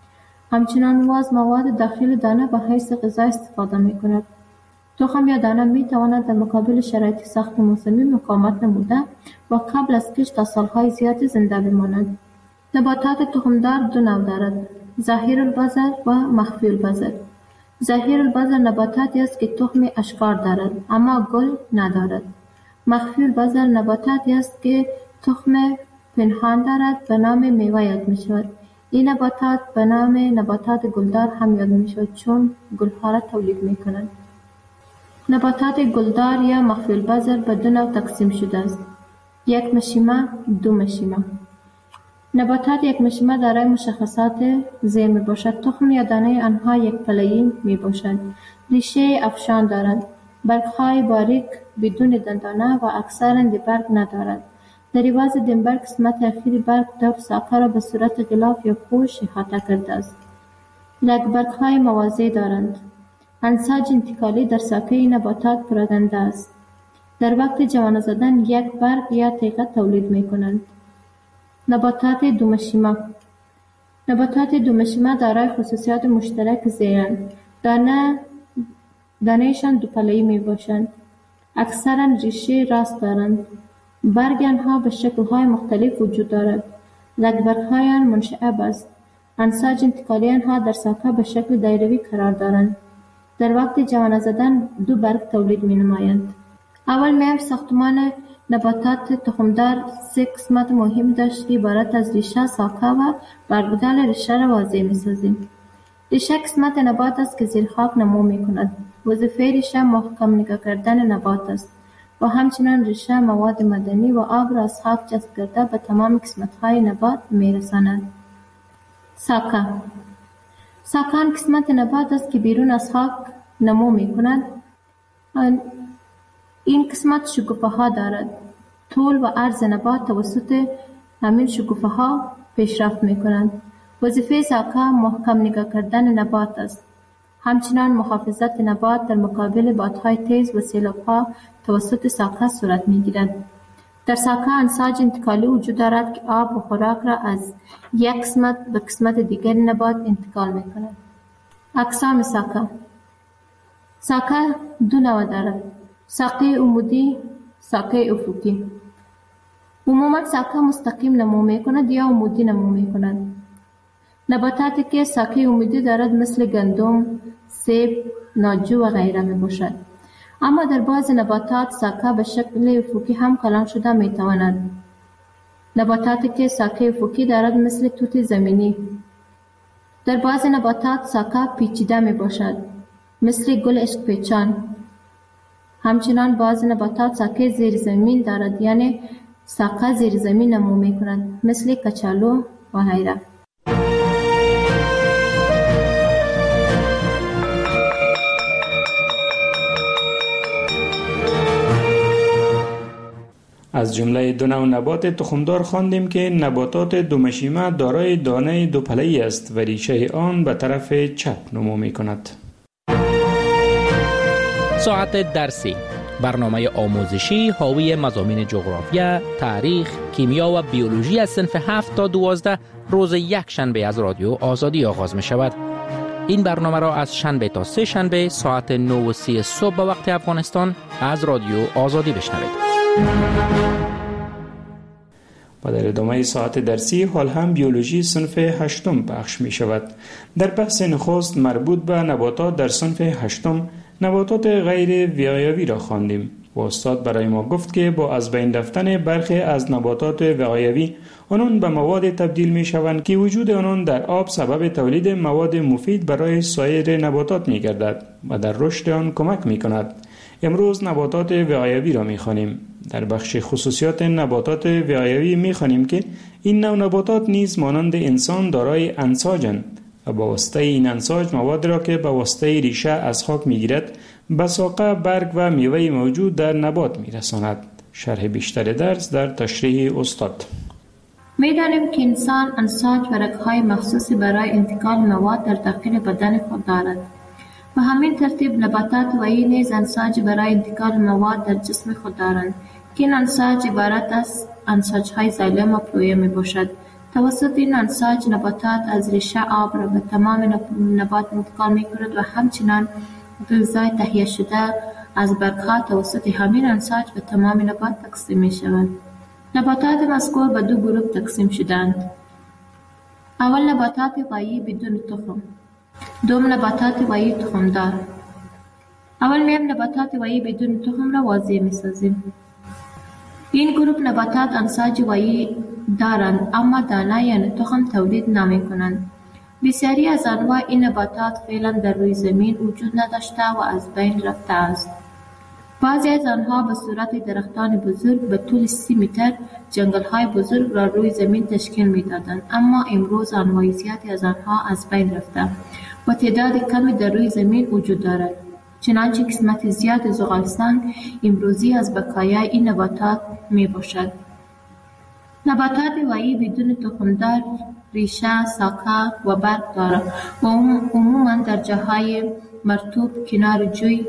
همچنان او از مواد داخل دانه به حیث غذا استفاده می‌کند. تخم یا دانه می تواند در مقابل شرایط سخت موسمی مقاومت نموده و قبل از کشت تا سالهای زیادی زنده بماند. نباتات تخمدار دو نوع دارد: ظاهر البذر و مخفی البذر. ظاهر البذر نباتاتی است که تخم اشکار دارد اما گل ندارد. مخفی البذر نباتاتی است که تخم پنهان دارد به نام میوه یاد می شود. این نباتات به نام نباتات گلدار هم یاد می شود چون گلها را تولید می کنند. نباتات گلدار یا مخفی البذر به دو نوع تقسیم شده است: یک مشیمه، دو مشیمه. نباتات یک مشیمه دارای مشخصات زیر می باشد. تخم یا دانه آنها یک پله‌ای می باشد. ریشه افشان دارند. برگ‌های باریک بدون دندانه و اکثراً برگ ندارد. در عوض دنبر قسمت اخیر برگ دور ساقه را به صورت غلاف یا پوش احاطه کرده است. برگ‌های موازی دارند. انساج انتقالی در ساقه این نباتات پراکنده است. در وقت جوانه زدن یک برگ یا تیغه تولید می کنند. نباتات دومشیمه. نباتات دومشیمه دارای خصوصیات مشترک زیرند. دانه‌شان دو پله‌ای می باشند. اکثراً ریشه راست دارند. برگ آنها به شکل‌های مختلف وجود دارد. برگ‌های آن منشعب است. انساج انتقالی آنها در ساقه به شکل دایروی قرار دارند. در وقت جوانه زدن دو برگ تولید می نمایند. اول می‌ایم ساختمان نباتات تخمدار سه قسمت مهم داشت که عبارت از ریشه، ساقه و برگ‌دار ریشه را واضح می‌سازیم. ریشه قسمت نبات است که زیر خاک نمو می کند. وظیفه ریشه محکم نگاه کردن نبات است و همچنین ریشه مواد معدنی و آب را از خاک جذب کرده به تمام قسمت‌های نبات می رساند. ساکه ساکان قسمت نبات است که بیرون از خاک نمو می کند. این قسمت شکوفه ها دارد. طول و عرض نبات توسط همین شکوفه ها پیشرفت می کنند. وظیفه ساکه محکم نگاه کردن نبات است. همچنان محافظت نبات در مقابل بادهای تیز و سیلاب‌ها توسط ساکه صورت می‌گیرد. در ساکه انساج انتقالی وجود دارد که آب و خوراک را از یک قسمت به قسمت دیگر نبات انتقال می‌کند. اقسام ساکه: ساکه دو نوع دارد: ساکه عمودی، ساکه افقی. عموما ساکه مستقیم نمو می‌کند یا عمودی نمو می‌کند. نباتاتی که ساکه عمودی دارد مثل گندم، سیب، ناجو و غیره می باشد. اما در بعض نباتات ساکه به شکل افقی هم کلان شده می تواند. نباتاتی که ساکه افقی دارد مثل توت زمینی. در بعض نباتات ساکه پیچیده می باشد مثل گل عشق پیچان. همچنان بعض نباتات ساکه زیر زمین دارد، یعنی ساکه زیر زمین نمو می کند مثل کچالو و غیره. از جمله دو نوع نبات تخمدار خواندیم که نباتات دومشیمه دارای دانه دوپله‌ای است و ریشه آن به طرف چپ نمو می کند. ساعت درسی، برنامه آموزشی حاوی مضامین جغرافیا، تاریخ، کیمیا و بیولوژی از صنف 7 تا 12 روز یک شنبه از رادیو آزادی آغاز می شود. این برنامه را از شنبه تا سه شنبه ساعت 9:30 صبح به وقت افغانستان از رادیو آزادی بشنوید. و در ادامه ساعت درسی حال هم بیولوژی صنف 8 پخش می شود. در بحث نخست مربوط به نباتات در صنف 8 نباتات غیر وقایوی را خواندیم و استاد برای ما گفت که با از بین رفتن برخی از نباتات وقایوی آنان به مواد تبدیل می شوند که وجود آنان در آب سبب تولید مواد مفید برای سایر نباتات می گردد و در رشد آن کمک می کند. امروز نباتات وقایوی را می خوانیم. در بخش خصوصیات نباتات وقایوی می خوانیم که این نوع نباتات نیز مانند انسان دارای انساجند و با واسطه این انساج مواد را که با واسطه ریشه از خاک می گیرد به ساقه، برگ و میوه موجود در نبات می رساند. شرح بیشتر درس در تشریح استاد. می دانیم که انسان انساج و رگ‌های مخصوصی برای انتقال مواد در داخل بدن خود دارد. به همین ترتیب نباتات وحی نیز انساج برای انتقال مواد در جسم خود دارند که این انساج عبارت از انساج‌های زایلم و پلویه می باشد. توسط این انساج نباتات از ریشه آب را به تمام نبات انتقال می کند و همچنان غذای تهیه شده از برگ‌ها توسط همین انساج به تمام نبات تقسیم می شود. نباتات مذکور به دو گروه تقسیم شدند. اول نباتات وحی بدون تخم، دوم نباتات وحی تخمدار. اول میم نباتات وحی بدون تخم را واضح می سازیم. این گروه نباتات انساج وحی دارند اما دانه یعنی تخم تولید نمی کنند. بسیاری از انواع این نباتات فعلا در روی زمین وجود نداشته و از بین رفته است. بعضی از آنها به صورت درختان بزرگ به طول 30 متر جنگل‌های بزرگ را روی زمین تشکیل می‌دادند، اما امروز انواع زیادی از آنها از بین رفته و تعداد کمی در روی زمین وجود دارد. چنانچه قسمت زیاد زغالستان امروزی از بقایای این نباتات میباشد. نباتات وحی بدون تخمدار ریشه، ساقه و برگ دارد و عموما در جاهای مرطوب، کنار جوی،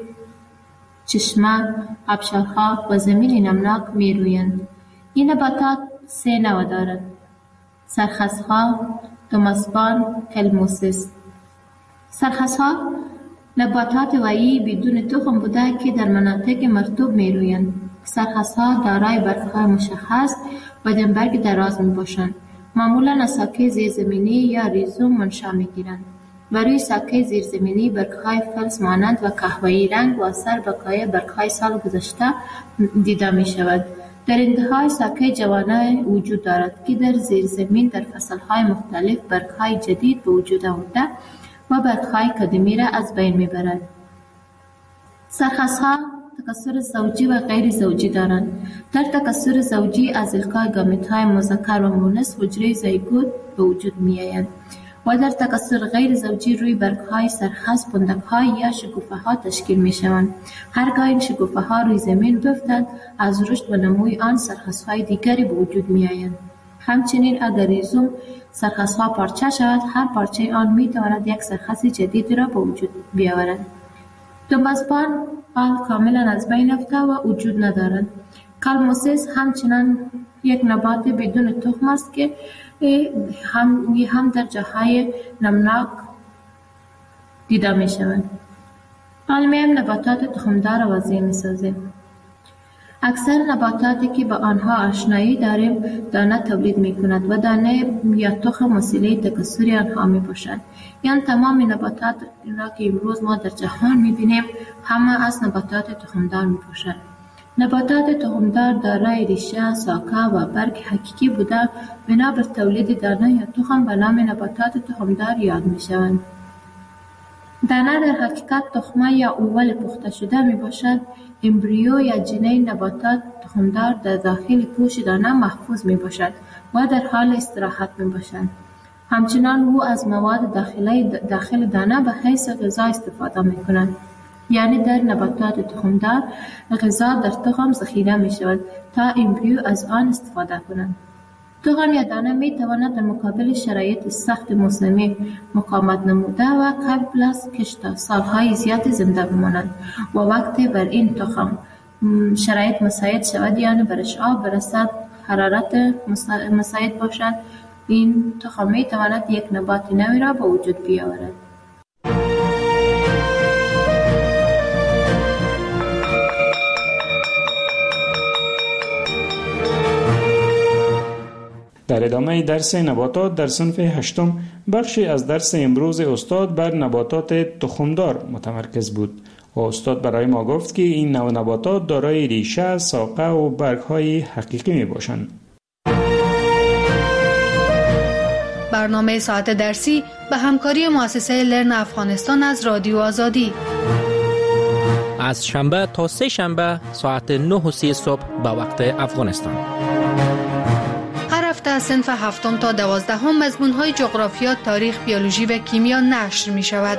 چشمه، آبشارها و زمین نمناک می رویند. این نباتات 3 نوع دارد: سرخسها، توماسبان، کلموسیس. سرخسها نباتات وحی بدون تخم بوده که در مناطق مرطوب می رویند. سرخسها دارای برگ‌های مشخص و دمبرگ دراز می باشند. معمولا از ساکه زیرزمینی یا ریزوم منشأ می گیرند و روی ساکه زیرزمینی برگ‌های فلز مانند و قهوه‌ای رنگ و اثر بقای برگ‌های سال گذشته دیده می شود. در انتهای ساکه جوانه وجود دارد که در زیرزمین در فصل‌های مختلف برگ‌های جدید به وجود آورده و برگ‌های کدمی را از بین میبرد. سرخس‌ها تکثر زوجی و غیر زوجی دارند. در تکثر زوجی از القای گامیت‌های مذکر و مؤنث حجره زیگوت به وجود می‌آید و در تکثر غیر زوجی روی برگ‌های سرخس پوندک‌های یا شکوفه‌ها تشکیل می‌شوند. هرگاه این شکوفه‌ها روی زمین بیفتند، از رشد و نموی آن سرخس‌های دیگری به وجود می‌آیند. همچنین اگر ریزوم سرخس‌ها پارچه شود، هر پارچه آن می‌تواند یک سرخس جدید را به وجود بیاورد. دوماسپان حال کاملا از بین رفته و وجود ندارد. کالموسیس همچنان یک نبات بدون تخم است که هم در جاهای نمناک دیده می شود. علمیم نباتات تخمدار را وضعی می سازیم. اکثر نباتاتی که با آنها آشنایی داریم دانه تولید می کند و دانه یا تخم وسیله تکثری آنها می باشد. یعنی تمام نباتات را که امروز ما در جهان می بینیم همه از نباتات تخمدار می باشد. نباتات تخمدار دارای ریشه، ساقه و برگ حقیقی بوده بنا بر تولید دانه یا تخم به نام نباتات تخمدار یاد می شوند. دانه در حقیقت تخمه یا اول پخته شده می باشد. امبریو یا جنین نباتات تخمدار در داخل پوش دانه محفوظ می باشد و در حال استراحت می باشد. همچنان او از مواد داخل دانه به حیث غذا استفاده می کند. یعنی در نباتات تخمدار غذا در تخم ذخیره می شود تا امبریو از آن استفاده کنند. تخم یا دانه می تواند در مقابل شرایط سخت موسمی مقاومت نموده و قبل از کشت سالهای زیادی زنده بمانند و وقتی بر این تخم شرایط مساعد شود، یعنی برش آب برسد، حرارت مساعد باشد، این تخم می تواند یک نبات نوی را به وجود بیاورد. در ادامه درس نباتات در صنف 8 بخشی از درس امروز استاد بر نباتات تخمدار متمرکز بود و استاد برای ما گفت که این نوع نباتات دارای ریشه، ساقه و برگ‌های حقیقی می باشند. برنامه ساعت درسی به همکاری مؤسسه لرن افغانستان از رادیو آزادی از شنبه تا سه شنبه ساعت 9:30 صبح به وقت افغانستان. از صنف 7 تا 12 مضمون‌های جغرافیا، تاریخ، بیولوژی و کیمیا نشر می‌شود.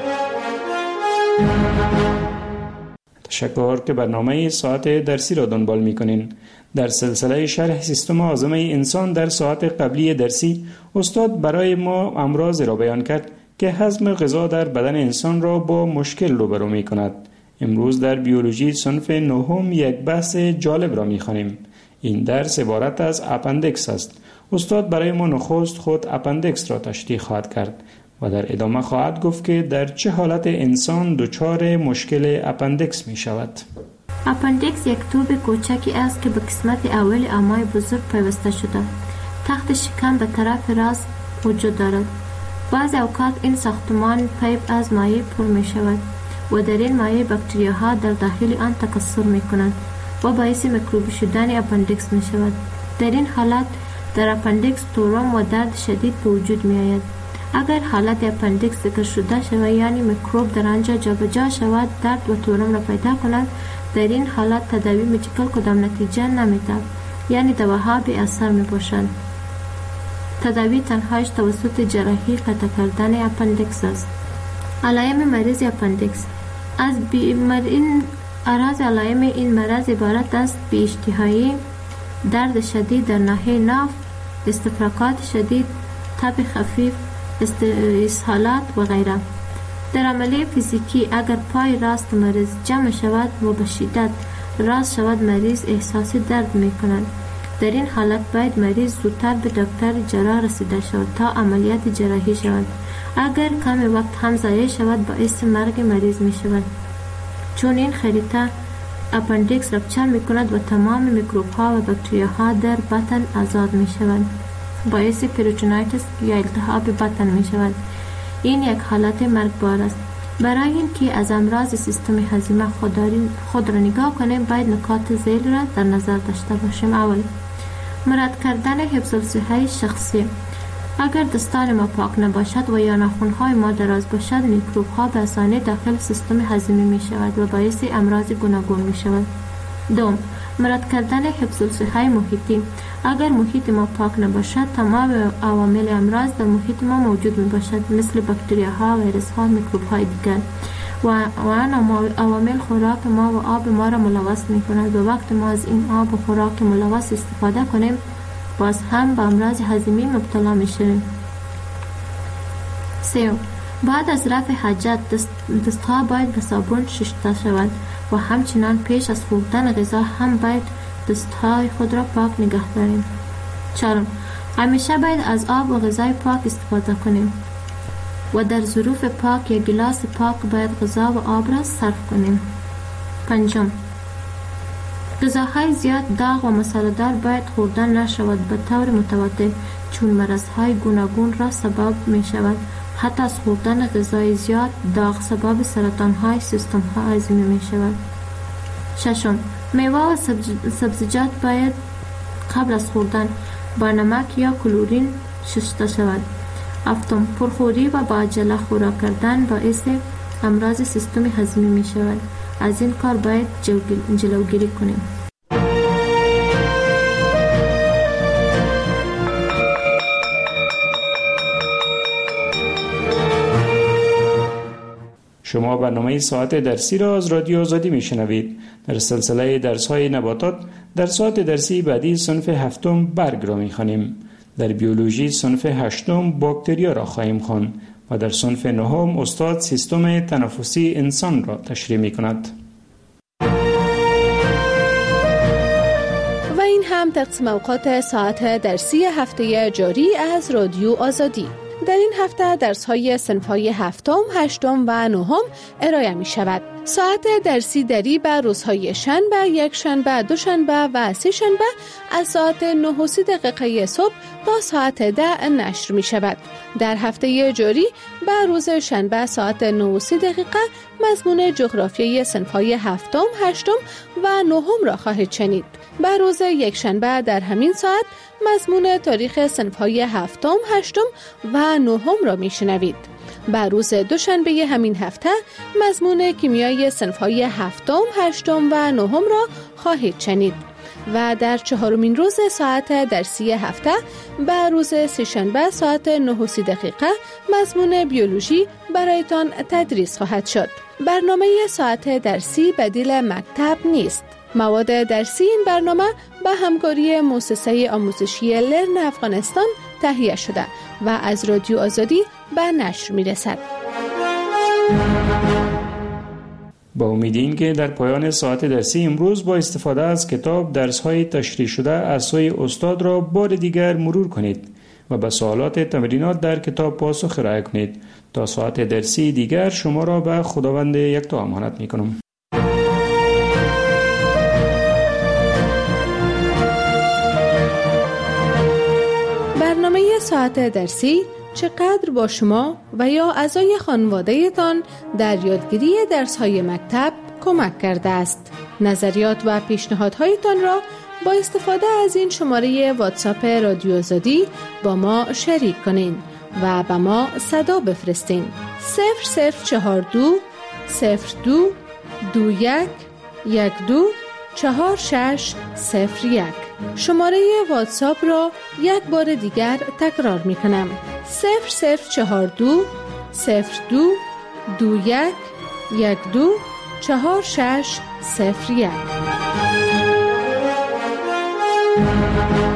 تشکر که برنامه ساعت درسی را دنبال می‌کنین. در سلسله شرح سیستم هاضمه انسان در ساعت قبلی درسی استاد برای ما امراض را بیان کرد که هضم غذا در بدن انسان را با مشکل روبرو می‌کند. امروز در بیولوژی صنف 9 یک بحث جالب را می‌خوانیم. این درس عبارت از اپندکس است. استاد برای ما نخست خود اپندکس را تشریح خواهد کرد و در ادامه خواهد گفت که در چه حالت انسان دچار مشکل اپندکس می شود. اپندکس یک توب کوچکی است که به قسمت اول امعای بزرگ پیوسته شده. تخت شکم به طرف راست وجود دارد. بعض اوقات این ساختمان پیپ از مایع پر می شود و در این مایع باکتریاها در داخل آن تکثر می کنند و باعث میکروبی شدن اپندکس می شود. در این حالت در اپندکس تورم و درد شدید به وجود می آید. اگر حالت اپندکس ذکر شده شود، یعنی میکروب در آنجا جابجا شود، درد و تورم را پیدا کند، در این حالت تداوی مدیکال کدام نتیجه نمی‌دهد، یعنی دواها بی اثر می باشند. تداوی تنهایش توسط جراحی قطع کردن اپندکس است. علائم مریض اپندکس از علائم این مرض عبارت است: بی اشتهایی، درد شدید در ناحیه ناف، استفراغات شدید، تب خفیف، اسهالات و غیره. در عملیه فیزیکی اگر پای راست مریض جمع شود و به شدت راست شود، مریض احساس درد می کند. در این حالت باید مریض زودتر به دکتر جراح رسیده شود تا عملیات جراحی شود. اگر کم وقت هم ضایع شود باعث مرگ مریض می شود، چون این خریطه اپندکس رپچر می کند و تمام میکروب ها و باکتریا ها در بطن آزاد می شوند. باعث پریتونایتس یا التهاب بطن می شود. این یک حالت مرگبار است. برای اینکه از امراض سیستم هضمی خود را نگاه کنیم، باید نکات ذیل را در نظر داشته باشیم. اول، مراد کردن حفظ الصحه شخصی. اگر دستار ما پاک نباشد و یا ناخن‌های ما دراز باشد، میکروب‌ها به آسانی داخل سیستم هضمی می شود و باعث امراض گوناگون می شود. دوم، مراد کردن حفظ الصحه محیطی. اگر محیط ما پاک نباشد، تمام عوامل امراض در محیط ما موجود می باشد، مثل باکتریاها، ویروس‌ها، میکروب‌های دیگر و آن عوامل خوراک ما و آب ما را ملوث می کند و وقت ما از این آب و خوراک ملوث استفاده کنیم، باز هم به امراض هضمی مبتلا می شویم. سوم، بعد از رفع حاجت دستها باید به صابون شسته شود و همچنان پیش از خوردن غذا هم باید دستهای خود را پاک نگه داریم. چهارم، همیشه باید از آب و غذای پاک استفاده کنیم و در ظروف پاک یا گلاس پاک باید غذا و آب را صرف کنیم. پنجم، غذاهای زیاد داغ و مساله‌دار باید خوردن نشود به طور متواتر، چون مرضهای گوناگون را سبب می شود. حتی از خوردن غذای زیاد داغ سبب سرطان‌های سیستم هضمی می شود. ششم، میوه و سبزیجات باید قبل از خوردن با نمک یا کلورین شسته شود. هفتم، پرخوری و با عجله خوراک کردن باعث امراض سیستم هضمی می شود. از این کار باید جلوگیری کنیم. شما برنامه ساعت درسی را از رادیو آزادی میشنوید. در سلسله درس‌های نباتات در ساعت درسی بعدی صنف هفتم برگ را می‌خوانیم. در بیولوژی صنف هشتم باکتریا را خواهیم خواند و در صنف نهم استاد سیستم تنفسی انسان را تشریح می‌کند. و این هم تقسیم اوقات ساعت درسی هفته جاری از رادیو آزادی. در این هفته درس‌های صنف‌های هفتم، هشتم و نهم ارائه می‌شود. ساعت درسی دری به روزهای شنبه، یک شنبه، دوشنبه و سه شنبه از ساعت 9:30 صبح تا ساعت 10 نشر می‌شود. در هفته جاری به روز شنبه ساعت 9:30 مضمون جغرافیای صنف‌های هفتم، هشتم و نهم را خواهید شنید. به روز یک شنبه در همین ساعت مضمون تاریخ صنف‌های هفتم، هشتم و نهم را میشنوید. به روز دوشنبه همین هفته مضمون کیمیای صنف‌های هفتم، هشتم و نهم را خواهید شنید. و در چهارمین روز ساعت درسی هفته به روز سه‌شنبه ساعت 9:30 مضمون بیولوژی برایتان تدریس خواهد شد. برنامه ساعت درسی بدیل مکتب نیست. مواد درسی این برنامه به همکاری مؤسسه آموزشی لرن افغانستان تهیه شده و از رادیو آزادی به نشر می رسد. با امید این که در پایان ساعت درسی امروز با استفاده از کتاب درس‌های تشریح شده از سوی استاد را بار دیگر مرور کنید و به سوالات تمرینات در کتاب پاسخ ارائه کنید. تا ساعت درسی دیگر شما را به خداوند یکتا امانت می‌کنم. برنامه ساعت درسی چقدر با شما و یا اعضای خانواده‌تان در یادگیری درس‌های مکتب کمک کرده است؟ نظریات و پیشنهادهایتان را با استفاده از این شماره واتساپ رادیو آزادی با ما شریک کنین و به ما صدا بفرستین. 0042 02 21 12 4601. شماره واتساپ را یک بار دیگر تکرار می کنم. 0042 02 21 12 4601.